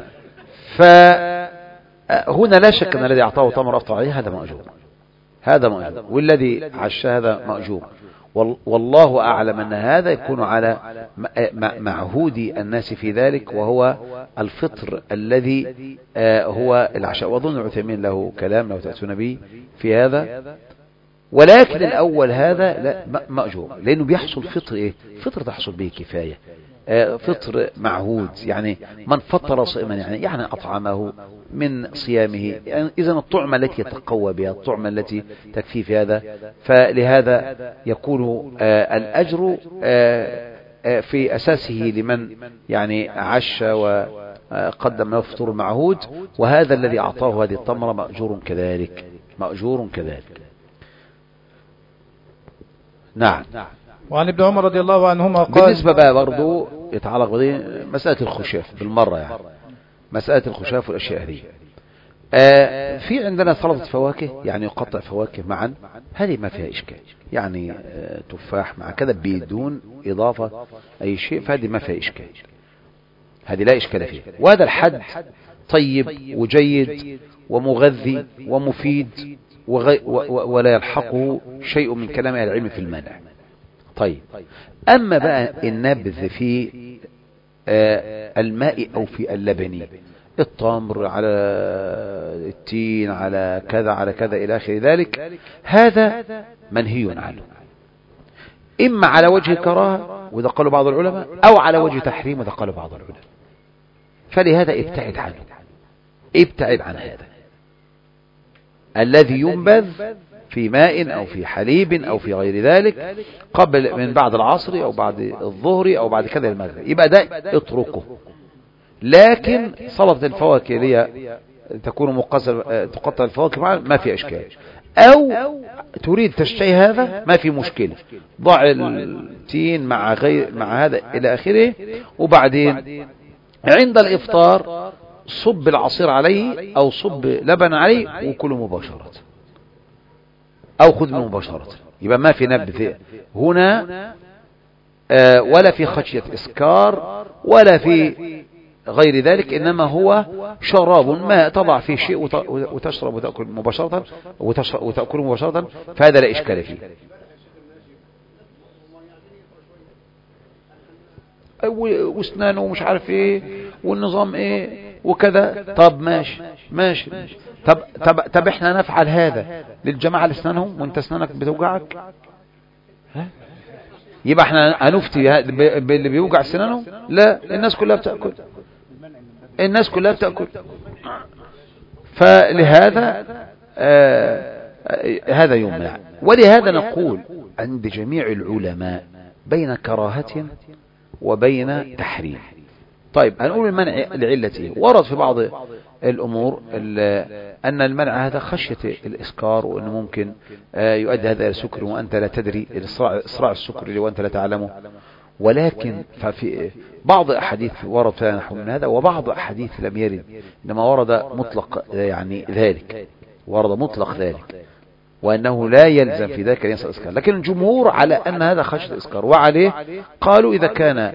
فهنا لا شك أن الذي أعطاه تمر أفطر عليه هذا مأجور، هذا مأجور، والذي عش هذا مأجور. والله أعلم أن هذا يكون على معهود الناس في ذلك، وهو الفطر الذي هو العشاء. وأظن عثيمين له كلام لو تأتون به في هذا، ولكن الأول هذا لا مأجور، لأنه بيحصل فطر إيه؟ فطر تحصل به كفاية، فطر معهود. يعني من فطر صائما يعني يعني أطعمه من صيامه، يعني إذن الطعمة التي يتقوى بها، الطعمة التي تكفي في هذا. فلهذا يكون آه الأجر آه آه في أساسه لمن يعني عش وقدم له فطور معهود، وهذا الذي أعطاه هذه التمرة مأجور كذلك، مأجور كذلك. نعم. وعن ابن عمر رضي الله عنهما قال، بالنسبة بقى برضو يتعلق بدي مسألة الخشاف بالمرة، يعني مسألة الخشاف والأشياء هذه. آه في عندنا سلطة فواكه، يعني يقطع فواكه معا، هذه ما فيها إشكال، يعني آه تفاح مع كذا بدون إضافة أي شيء، فهذه ما فيها إشكال، هذه لا إشكال فيها. وهذا الحد طيب وجيد ومغذي ومفيد، ولا يلحقه شيء من كلام أهل العلم في المنع. طيب، أما بقى النبذ في آه الماء أو في اللبن، التمر على التين على كذا على كذا إلى آخر ذلك، هذا منهي عنه، إما على وجه الكراهة وذا قالوا بعض العلماء، أو على وجه تحريم وذا قالوا بعض العلماء. فلهذا ابتعد عنه، ابتعد عن هذا الذي ينبذ في ماء أو في حليب أو في غير ذلك قبل من بعد العصر أو بعد الظهر أو بعد كذا المغرب، يبقى ده اتركه. لكن سلطة الفواكه اللي تكون مقصر تقطع الفواكه معا ما في إشكال، أو تريد تشتهي هذا ما في مشكلة، ضع التين مع غير مع هذا إلى آخره، وبعدين عند الإفطار صب العصير عليه أو صب لبن عليه وكله مباشرة، أو خذ منه مباشرة، يبقى ما في نبذ هنا آه ولا في خشية إسكار ولا في غير ذلك، إنما هو شراب ما تضع فيه شيء وتشرب وتأكل مباشرة وتأكل مباشرة، فهذا لا إشكال فيه. واسنانه ومش عارف ايه والنظام ايه وكذا. طب ماشي ماشي طب طب طب احنا نفعل هذا للجماعة اللي اسنانهم وانت اسنانك بتوجعك؟ ها؟ يبقى احنا هنفتي باللي بيوجع اسنانهم؟ لا، الناس كلها بتأكل، الناس كلها بتأكل. فلهذا آه هذا يمنع. ولهذا نقول عند جميع العلماء بين كراهة وبين تحريم. طيب هنقول المنع لعلته. ورد في بعض الأمور أن المنع هذا خشية الإسكار، وأنه ممكن يؤدي هذا إلى السكر وأنت لا تدري، إسراع السكر وأنت لا تعلمه. ولكن ففي بعض أحاديث ورد فيها نحو من هذا، وبعض أحاديث لم يرد، إنما ورد مطلق يعني ذلك، ورد مطلق ذلك، وأنه لا يلزم في ذلك أن يصل إسكار. لكن الجمهور على أن هذا خشية الإسكار، وعليه قالوا إذا كان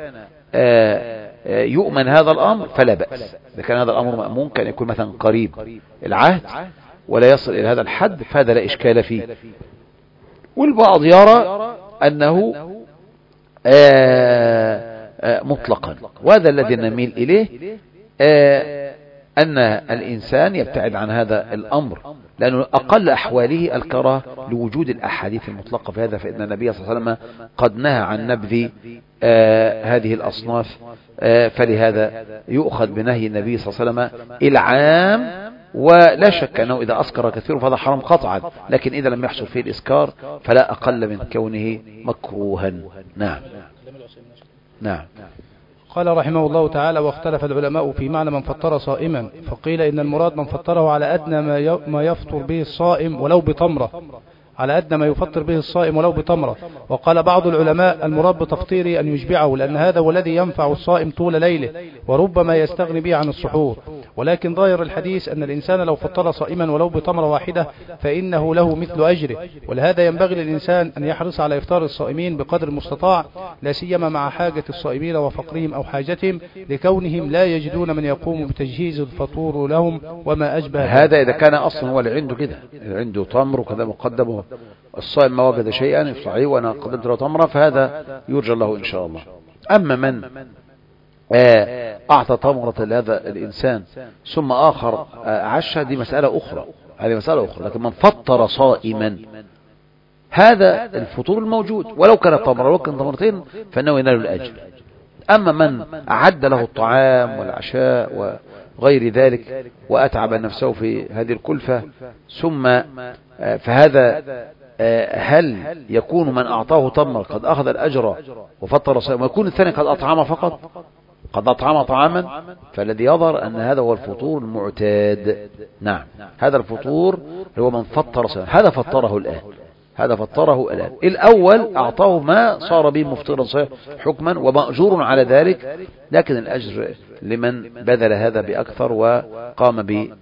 يؤمن هذا الأمر فلا بأس. إذا كان هذا الأمر مأمون، كان يكون مثلا قريب العهد ولا يصل إلى هذا الحد، فهذا لا إشكال فيه. والبعض يرى أنه مطلقا، وهذا الذي نميل إليه، أن الإنسان يبتعد عن هذا الأمر، لأنه أقل أحواله الكراهة لوجود الأحاديث المطلقة في هذا. فإن النبي صلى الله عليه وسلم قد نهى عن نبذ آه هذه الأصناف، آه فلهذا يؤخذ بنهي النبي صلى الله عليه وسلم العام. ولا شك أنه إذا أسكر كثير فهذا حرام قطعا، لكن إذا لم يحصل فيه الإسكار فلا أقل من كونه مكروها. نعم نعم. قال رحمه الله تعالى: واختلف العلماء في معنى من فطر صائما، فقيل إن المراد من فطره على أدنى ما يفطر به الصائم ولو بتمرة، على أدنى ما يفطر به الصائم ولو بتمرة. وقال بعض العلماء المراد بتفطيره أن يشبعه، لأن هذا هو الذي ينفع الصائم طول ليله، وربما يستغني به عن السحور. ولكن ظاهر الحديث أن الإنسان لو فطر صائما ولو بتمرة واحدة فإنه له مثل أجره. ولهذا ينبغي للإنسان أن يحرص على إفطار الصائمين بقدر المستطاع، لا سيما مع حاجة الصائمين وفقرهم أو حاجتهم، لكونهم لا يجدون من يقوم بتجهيز الفطور لهم وما أشبه هذا. إذا كان أصلا هو اللي عنده كده، عنده تمر وكذا مقدمه، الصائم ما وجد شيئا يفطعيه وأنا قدمت له تمرة، فهذا يرجى له إن شاء الله. أما من أعطى تمرة لهذا الإنسان ثم آخر عشى، دي مسألة أخرى، هذه مسألة أخرى. لكن من فطر صائما هذا الفطور الموجود، ولو كانت تمرة ولو كانت تمرتين فإنه ينال الأجر. أما من أعد له الطعام والعشاء وغير ذلك وأتعب نفسه في هذه الكلفة ثم فهذا هل يكون من أعطاه تمر قد أخذ الأجر وفطر صائما، ويكون الثاني قد أطعم فقط، قد أطعم طعاما؟ فالذي يظهر أن هذا هو الفطور المعتاد. نعم، هذا الفطور هو من فطر صائما، هذا فطره الآن، هذا فطره الآن. الأول أعطاه ما صار به مفطرا صحيح حكما ومأجور على ذلك، لكن الأجر لمن بذل هذا بأكثر وقام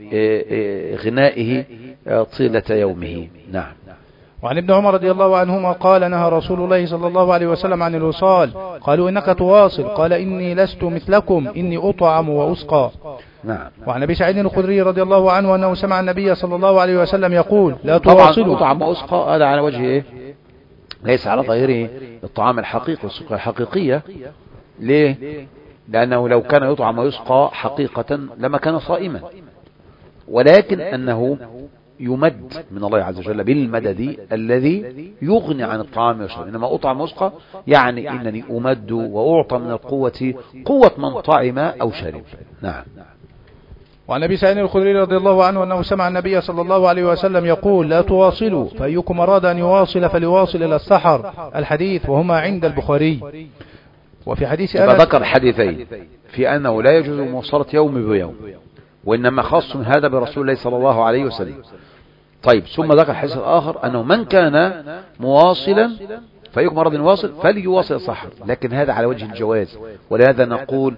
بغنائه طيلة يومه. نعم. وعن ابن عمر رضي الله عنهما قال: نهى رسول الله صلى الله عليه وسلم عن الوصال. قالوا: إنك تواصل؟ قال: إني لست مثلكم، إني أطعم وأسقى. نعم. وعن أبي سعيد الخدري رضي الله عنه أنه سمع النبي صلى الله عليه وسلم يقول: لا تواصلوا. أطعم وأسقى هذا على وجه إيه؟ ليس على ظاهره الطعام الحقيقي والسقى الحقيقية. ليه؟ لأنه لو كان يطعم ويسقى حقيقة لما كان صائما، ولكن أنه يمد من الله عز وجل بالمدد الذي يغني عن الطعام والشراب. إنما أطعم وأسقى يعني إنني أمد وأعطى من القوة قوة من طعم أو شرب. نعم. وعن أبي سعيد الخدري رضي الله عنه أنه سمع النبي صلى الله عليه وسلم يقول: لا تواصلوا، فأيكم أراد أن يواصل فليواصل إلى السحر. الحديث وهما عند البخاري. وفي حديث أنس ذكر حديثين في أنه لا يجوز مواصلة يوم بيوم، وإنما خاص هذا برسول الله صلى الله عليه وسلم. طيب، ثم ذكر الحديث الآخر أنه من كان مواصلا فيكم أراد يواصل فليواصل السحر، لكن هذا على وجه الجواز. ولهذا نقول: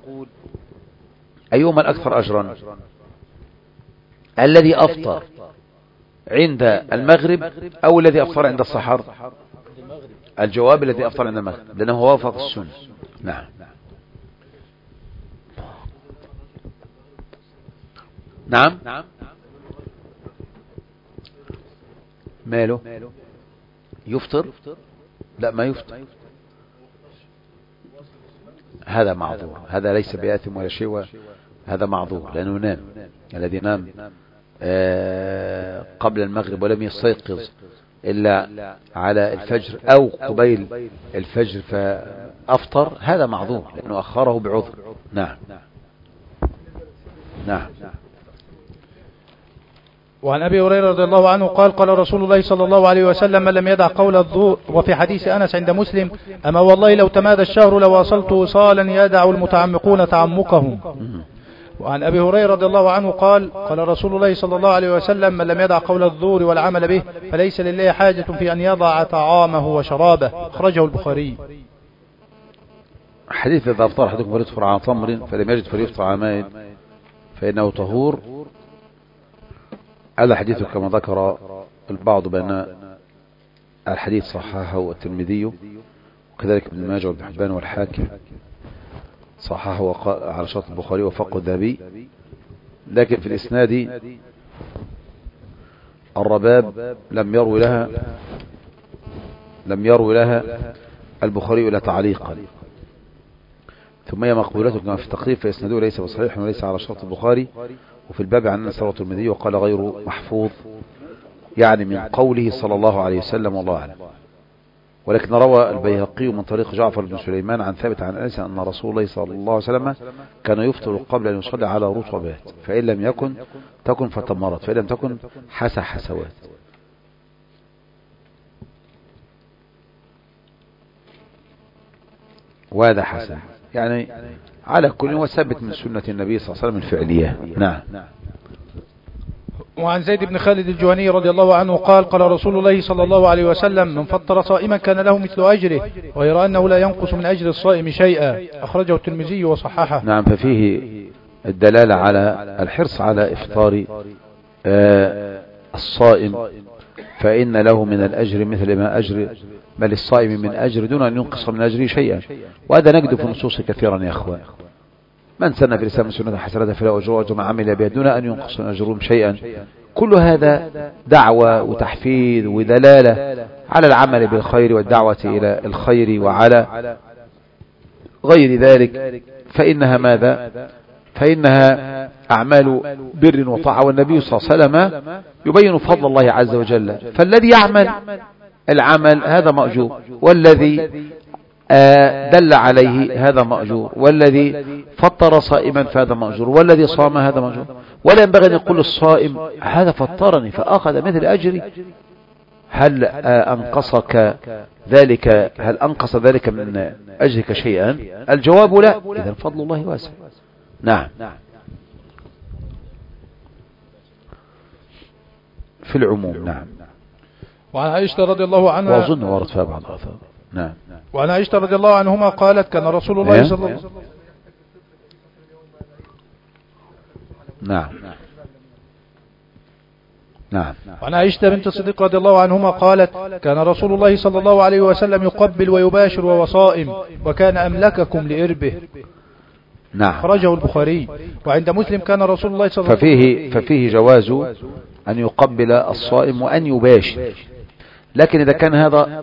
أيهما الأكثر أجرا؟ الذي أفطر عند المغرب أو الذي أفطر عند السحر؟ الجواب الذي أفطر عند المغرب، لأنه وافق السنة. نعم. نعم. ماله يفطر؟ لا ما يفطر، هذا معذور، هذا ليس بآثم ولا شيء، هذا معذور لأنه نام. الذي نام قبل المغرب ولم يستيقظ إلا على الفجر أو قبيل الفجر فأفطر، هذا معذور لأنه أخره بعذر. نعم نعم. وعن أبي هريرة رضي الله عنه قال قال رسول الله صلى الله عليه وسلم من لم يدع قول الزور. وفي حديث أنس عند مسلم أما والله لو تمادى الشهر لواصلت وصالا يدع المتعمقون تعمقهم. وعن أبي هريرة رضي الله عنه قال قال رسول الله صلى الله عليه وسلم من لم يدع قول الزور والعمل به فليس لله حاجة في أن يضع طعامه وشرابه، أخرجه البخاري. حديث إذا أفطر أحدكم فليفطر على تمر فلم يجد فليفطر على ماء فإنه طهور. هذا حديث كما ذكر البعض بأن الحديث صححه الترمذي وكذلك ابن ماجه وابن حبان والحاكم صححه على شرط البخاري وفقه الذهبي، لكن في الإسناد الرباب لم يروي لها لم يروي لها البخاري إلا تعليقا، ثم هي مقبولة كما في التقريب فإسناده ليس بصحيح وليس على شرط البخاري. وفي الباب عن أنس رواه الترمذي وقال غير محفوظ، يعني من قوله صلى الله عليه وسلم والله أعلم. ولكن روى البيهقي من طريق جعفر بن سليمان عن ثابت عن أنس أن رسول الله صلى الله عليه وسلم كان يفطر قبل أن يصلي على رطبات، فإن لم يكن تكن فتمرت، فإن لم تكن حسى حسوات. وهذا حسن، يعني على كل وثبت من سنة النبي صلى الله عليه وسلم الفعلية. نعم. وعن زيد بن خالد الجهني رضي الله عنه قال قال رسول الله صلى الله عليه وسلم من فطر صائما كان له مثل أجره غير أنه لا ينقص من أجر الصائم شيئا، أخرجه الترمذي وصححه. نعم. ففيه الدلالة على الحرص على إفطار الصائم، فإن له من الأجر مثل ما أجر بل الصائم من أجر دون أن ينقص من أجره شيئا. وهذا نجد في النصوص كثيرا يا أخوان. من سن في الإسلام سنة حسنة فلا أجر أجر ما عمل بها دون أن ينقص من أجرهم شيئا. كل هذا دعوة وتحفيز ودلالة على العمل بالخير والدعوة إلى الخير وعلى غير ذلك، فإنها ماذا؟ فإنها أعمال بر وطاعة، والنبي صلى الله عليه وسلم يبين فضل الله عز وجل. فالذي يعمل العمل هذا مأجور، والذي دل عليه هذا مأجور، والذي فطر صائما فهذا مأجور، والذي صام هذا مأجور. ولا ينبغي أن يقول الصائم هذا فطرني فأخذ مثل أجري. هل أنقصك ذلك هل أنقص ذلك من أجرك شيئا؟ الجواب لا. إذن فضل الله واسع. نعم. في العموم. نعم. وعن عائشة رضي الله عنها وأظن ورد فيها بعض الآثار. نعم. وعن عائشة رضي الله عنهما قالت كان رسول الله صلى الله عليه وسلم نعم نعم. وعن عائشة بنت الصديق رضي الله عنهما قالت كان رسول الله صلى الله عليه وسلم يقبل ويباشر وهو صائم وكان أملككم لإربه. نعم. أخرجه البخاري. وعند مسلم كان رسول الله صلى الله عليه وسلم ففيه ففيه جواز أن يقبل الصائم وأن يباشر، لكن إذا كان هذا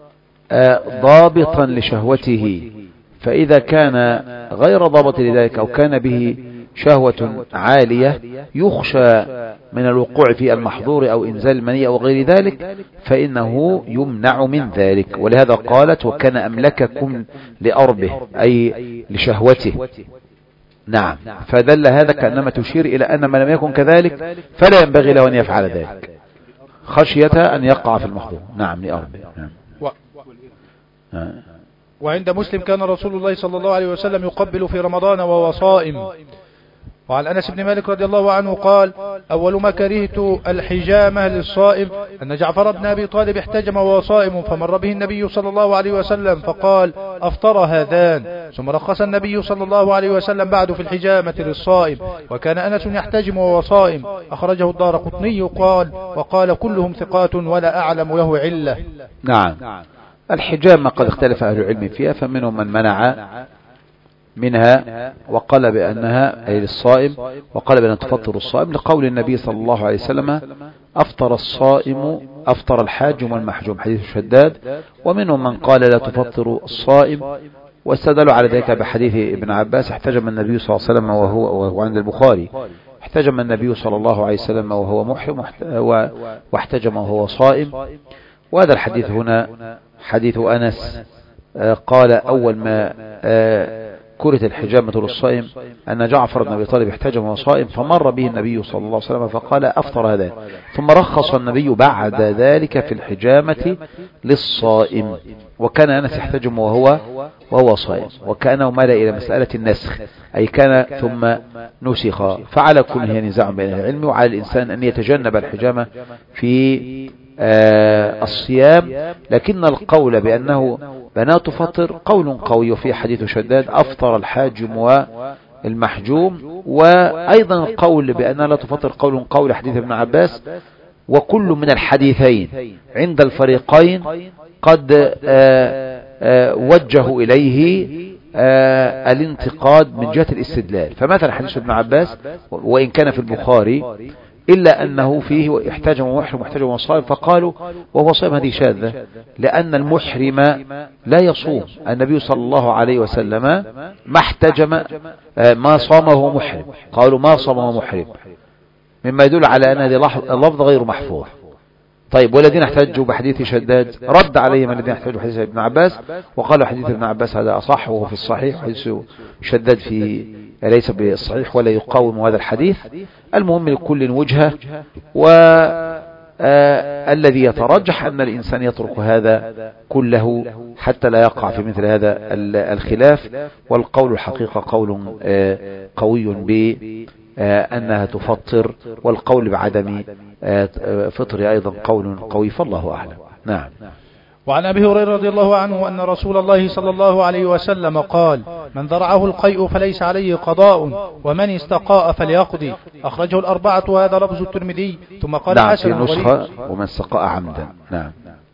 ضابطا لشهوته، فإذا كان غير ضابط لذلك أو كان به شهوة عالية يخشى من الوقوع في المحظور أو إنزال المني أو غير ذلك، فإنه يمنع من ذلك. ولهذا قالت وكان أملككم لأربه أي لشهوته. نعم. فدل هذا كأنما تشير إلى أن من لم يكن كذلك فلا ينبغي له أن يفعل ذلك خشية أن يقع في المحظور. نعم لأربه. نعم. و... وعند مسلم كان رسول الله صلى الله عليه وسلم يقبل في رمضان وهو صائم. وعن أنس بن مالك رضي الله عنه قال أول ما كرهت الحجامة للصائم أن جعفر بن أبي طالب احتجم وهو صائم فمر به النبي صلى الله عليه وسلم فقال أفطر هذان، ثم رخص النبي صلى الله عليه وسلم بعد في الحجامة للصائم. وكان أنس يحتجم وهو صائم. أخرجه الدارقطني قال وقال كلهم ثقات ولا أعلم له علة. نعم. الحجامة قد اختلف أهل العلم فيها، فمنهم من منع منها وقال بأنها أي للصائم، وقال بأن تفطر الصائم لقول النبي صلى الله عليه وسلم أفطر الصائم أفطر الحاج والمحجوم، حديث شداد. ومنهم من قال لا تفطر الصائم، واستدلوا على ذلك بحديث ابن عباس احتجم النبي صلى الله عليه وسلم وهو, وهو عند البخاري، احتجم النبي صلى الله عليه وسلم وهو محرم واحتجم وهو صائم. وهذا الحديث هنا حديث أنس قال أول ما كرهت الحجامة للصائم أن جعفر بن أبي طالب احتجم وهو صائم، فمر به النبي صلى الله عليه وسلم فقال أفطر هذا، ثم رخص النبي بعد ذلك في الحجامة للصائم، وكان أنس يحتجم وهو وهو صائم، وكأنه مال إلى مسألة النسخ، أي كان ثم نسخ. فعلى كل هي نزاع بين العلم، وعلى الإنسان أن يتجنب الحجامة في آه الصيام، لكن القول بأنه بنات تفطر قول قوي، وفي حديث شداد أفطر الحاجم والمحجوم، وأيضا القول بأنها لا تفطر قول قول حديث ابن عباس. وكل من الحديثين عند الفريقين قد آه آه وجهوا إليه آه الانتقاد من جهة الاستدلال. فمثلا حديث ابن عباس وإن كان في البخاري إلا أنه فيه احتجم ومحرم واحتجم وصائم، فقالوا وهو صائم هذه شاذة، لأن المحرم لا يصوم. النبي صلى الله عليه وسلم ما احتجم ما صامه محرم، قالوا ما صامه محرم، مما يدل على أن هذه اللفظ غير محفوظ. طيب والذين احتجوا بحديث شداد رد عليهم الذين احتجوا بحديث ابن عباس وقالوا حديث ابن عباس هذا أصح وهو في الصحيح، حديث شداد في ليس بالصحيح ولا يقاوم هذا الحديث. المهم لكل وجهة، والذي يترجح أن الإنسان يترك هذا كله حتى لا يقع في مثل هذا الخلاف، والقول الحقيقة قول قوي بأنها تفطر، والقول بعدم فطر أيضا قول قوي، فالله أعلم. نعم. وعن أبي هريرة رضي الله عنه أن رسول الله صلى الله عليه وسلم قال من ذرعه القيء فليس عليه قضاء ومن استقاء فليقضي، أخرجه الأربعة وهذا لفظ الترمذي. ثم قال نعم حسن في نسخة ومن استقاء عمدا. نعم.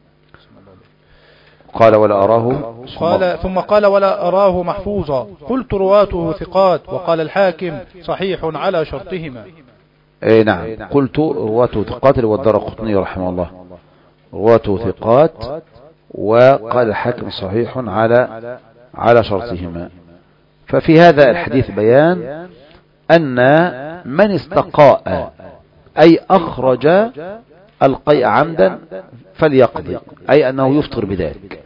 قال ولا أراه قال ثم قال ولا أراه محفوظا، قلت رواته ثقات، وقال الحاكم صحيح على شرطهما. اي نعم قلت رواته ثقات والدارقطني رحمه الله رواته ثقات، وقال الحاكم صحيح على على شرطهما. ففي هذا الحديث بيان أن من استقاء أي أخرج القيء عمدا فليقضي، أي أنه يفطر بذلك.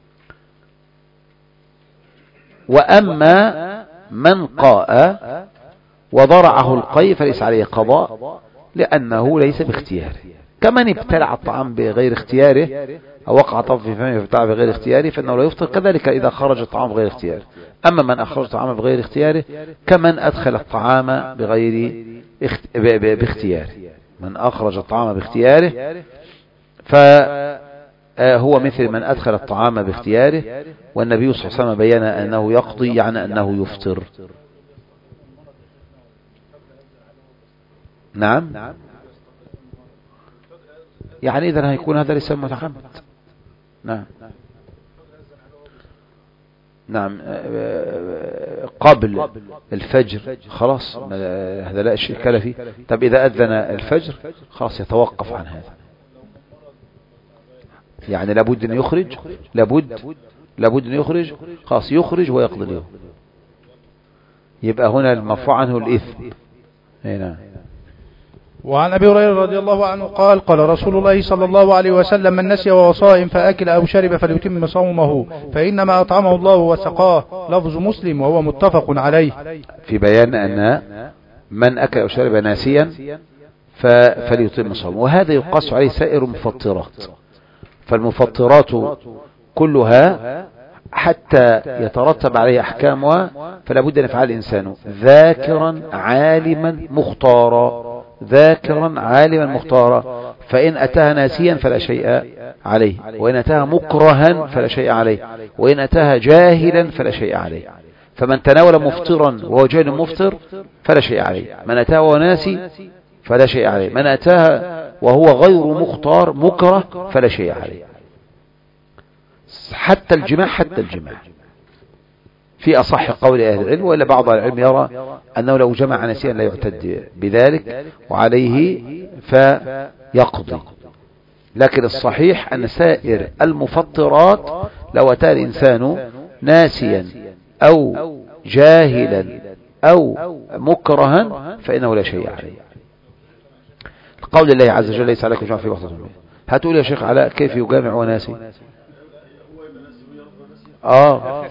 وأما من قاء وضرعه القيء فليس عليه قضاء، لأنه ليس باختياره، كمن ابتلع الطعام بغير اختياره أو وقع طرف في فمه فابتلع بغير اختياره فإنه لا يفطر، كذلك إذا خرج الطعام بغير اختياره. أما من أخرج الطعام بغير اختياره كمن أدخل الطعام بغير اخت... ب... ب... باختياره. من أخرج الطعام باختياره فهو مثل من أدخل الطعام باختياره، والنبي صلى الله عليه وسلم بيان أنه يقضي يعني أنه يفطر. نعم يعني إذن هيكون هذا ليس متعمد. نعم نعم قبل الفجر خلاص هذا لا إشكال فيه. طب إذا أذن الفجر خلاص يتوقف عن هذا، يعني لابد أن يخرج لابد لابد أن يخرج خلاص يخرج ويقضي اليوم، يبقى هنا المرفوع عنه الإثم. نعم. وعن أبي هريرة رضي الله عنه قال قال رسول الله صلى الله عليه وسلم من نسي وهو صائم فأكل أو شرب فليتم صومه فإنما أطعمه الله وسقاه، لفظ مسلم وهو متفق عليه. في بيان أن من أكل أو شرب ناسيا فليتم صومه، وهذا يقاس عليه سائر المفطرات. فالمفطرات كلها حتى يترتب عليه أحكامها فلا بد أن يفعل الإنسان ذاكرا عالما مختارا، ذاكرا عالما مختارا، فإن أتاها ناسيا فلا شيء عليه، وإن أتاها مكرها فلا شيء عليه، وإن أتاها جاهلا فلا شيء عليه. فمن تناول مفطرا وهو جاهل مفطر فلا شيء عليه، من أتاها وهو ناسي فلا شيء عليه، من أتاها وهو غير مختار مكره فلا شيء عليه. حتى الجماع حتى الجماع في أصح قول أهل العلم، وإلا بعض العلم يرى أنه لو جمع نسيا لا يعتد بذلك وعليه فيقضي. لكن الصحيح أن سائر المفطرات لو أتى الإنسان ناسيا أو جاهلا أو مكرها فإنه لا شيء عليه. قول الله عز وجل ليس عليكم جمع في وقت الميت. هتقول يا شيخ علاء كيف يجامع وناسي؟ آه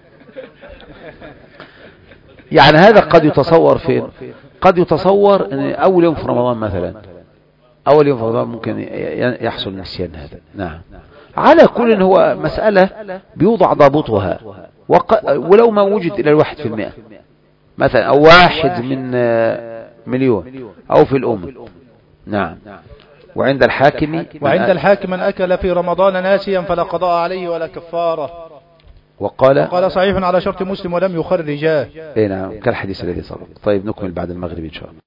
يعني هذا قد يتصور فين؟ قد يتصور أن أول يوم في رمضان مثلا، أول يوم في رمضان ممكن يحصل نسيان هذا. نعم، على كل هو مسألة بيوضع ضابطها، ولو ما وجد إلى الواحد في المئة مثلا أو واحد من مليون أو في الأم. نعم. وعند الحاكم وعند الحاكم من أكل في رمضان ناسيا فلا قضاء عليه ولا كفارة. وقال وقال صحيح على شرط مسلم ولم يخرجاه. اي نعم كالحديث الذي سبق. طيب نكمل بعد المغرب إن شاء الله.